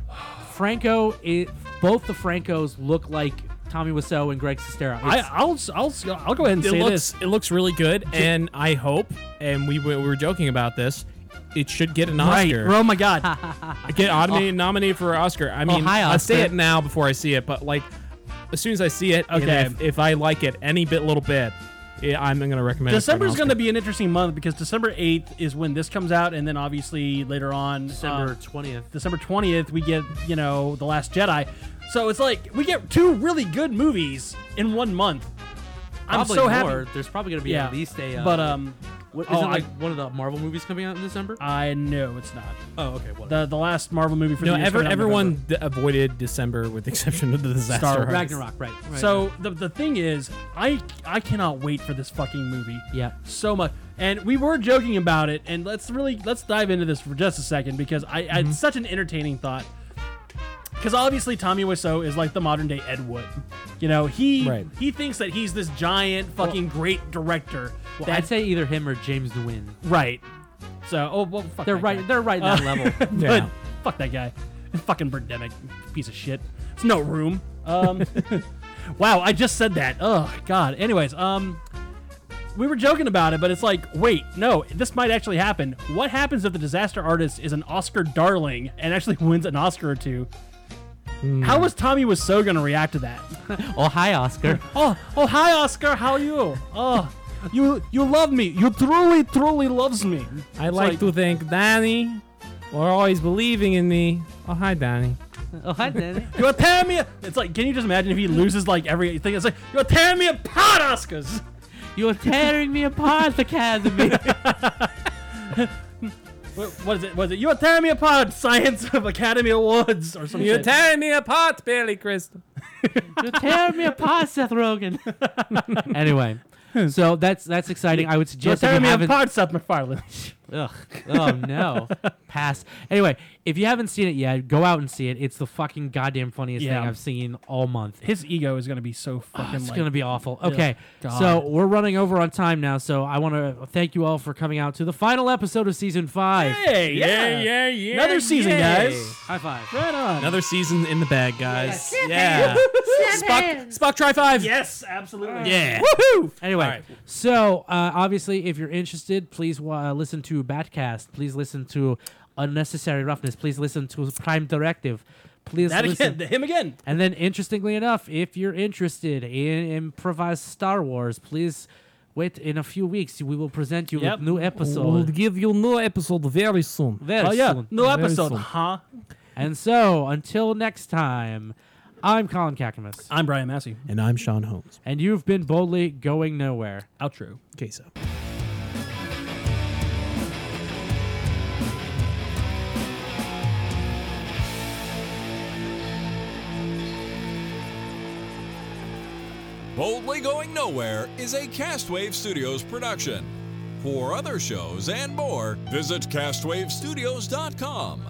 Franco, it, both the Francos look like Tommy Wiseau and Greg Sestero. I, It's- I'll, I'll, I'll go ahead and It say looks this. it looks really good, and I hope, and we, we were joking about this, it should get an Right. Oscar. Oh my God. Get nominated, nominated for an Oscar. I mean, hi, I say Oscar. it now before I see it, but like as soon as I see it, and Okay. if, if I like it any bit, little bit, yeah, I'm gonna recommend. December's it going to be an interesting month because December eighth is when this comes out, and then obviously later on, December um, twentieth. December twentieth, we get, you know, The Last Jedi. So it's like we get two really good movies in one month. I'm Probably so more. happy. There's probably gonna be Yeah. at least a. Uh, But um, what, oh, isn't I- like one of the Marvel movies coming out in December? I know it's not. Oh, okay. Whatever. The the last Marvel movie for No, the year is ever, coming out in everyone November. d- avoided December with the exception of the disaster. Star- Artist. Ragnarok, right? right So right. the the thing is, I I cannot wait for this fucking movie. yeah. So much. And we were joking about it, and let's really let's dive into this for just a second because I, I it's such an entertaining thought. Because obviously Tommy Wiseau is like the modern day Ed Wood. You know, he Right. he thinks that he's this giant fucking great director. Well, that, I'd say either him or James Nguyen. right. So oh well, fuck They're that right. guy. They're right in that Uh, level. But Yeah. fuck that guy. Fucking Birdemic piece of shit. It's no room. Um, wow, I just said that. Oh God. Anyways, um, we were joking about it, but it's like, wait, no, this might actually happen. What happens if the Disaster Artist is an Oscar darling and actually wins an Oscar or two? How is Tommy Wiseau gonna react to that? Oh, hi, Oscar. Oh, oh, hi, Oscar. How are you? Oh, you you love me. You truly, truly loves me. I It's like, to thank Danny for always believing in me. Oh, hi, Danny. Oh, hi, Danny. You're tearing me. It's like, can you just imagine if he loses like everything? It's like you're tearing me apart, Oscars. You're tearing me apart, Academy. What, what is it? Was it you're tearing me apart? Science of Academy Awards or something? You're tearing me apart, Billy Crystal. You're tearing me apart, Seth Rogen. Anyway, so that's that's exciting. I would You're suggest if tearing you me haven't. apart, Seth MacFarlane. Ugh. Oh no. Pass. Anyway, if you haven't seen it yet, go out and see it. It's the fucking goddamn funniest Yeah. thing I've seen all month. His ego is gonna be so fucking. It's like, gonna be awful. Okay, God. so we're running over on time now. So I want to thank you all for coming out to the final episode of season five. Hey, yeah, yeah, yeah. Another season, guys. High five. Right on. Another season in the bag, guys. Yeah. Spock, Spock, try five. Yes, absolutely. Yeah. Anyway, All right. so uh, obviously, if you're interested, please uh, listen to Batcast. Please listen to Unnecessary Roughness. Please listen to Prime Directive. Please That listen. again, him again. And then, interestingly enough, if you're interested in improvised Star Wars, please wait. In a few weeks, we will present you Yep. with new episode. give you new episode very soon. Very Oh yeah, soon. new Very episode, soon. huh? And so, until next time, I'm Colin Kakamas, I'm Brian Massey. And I'm Sean Holmes. and you've been boldly going nowhere. Outro. Queso. Boldly Going Nowhere is a Castwave Studios production. For other shows and more, visit castwave studios dot com.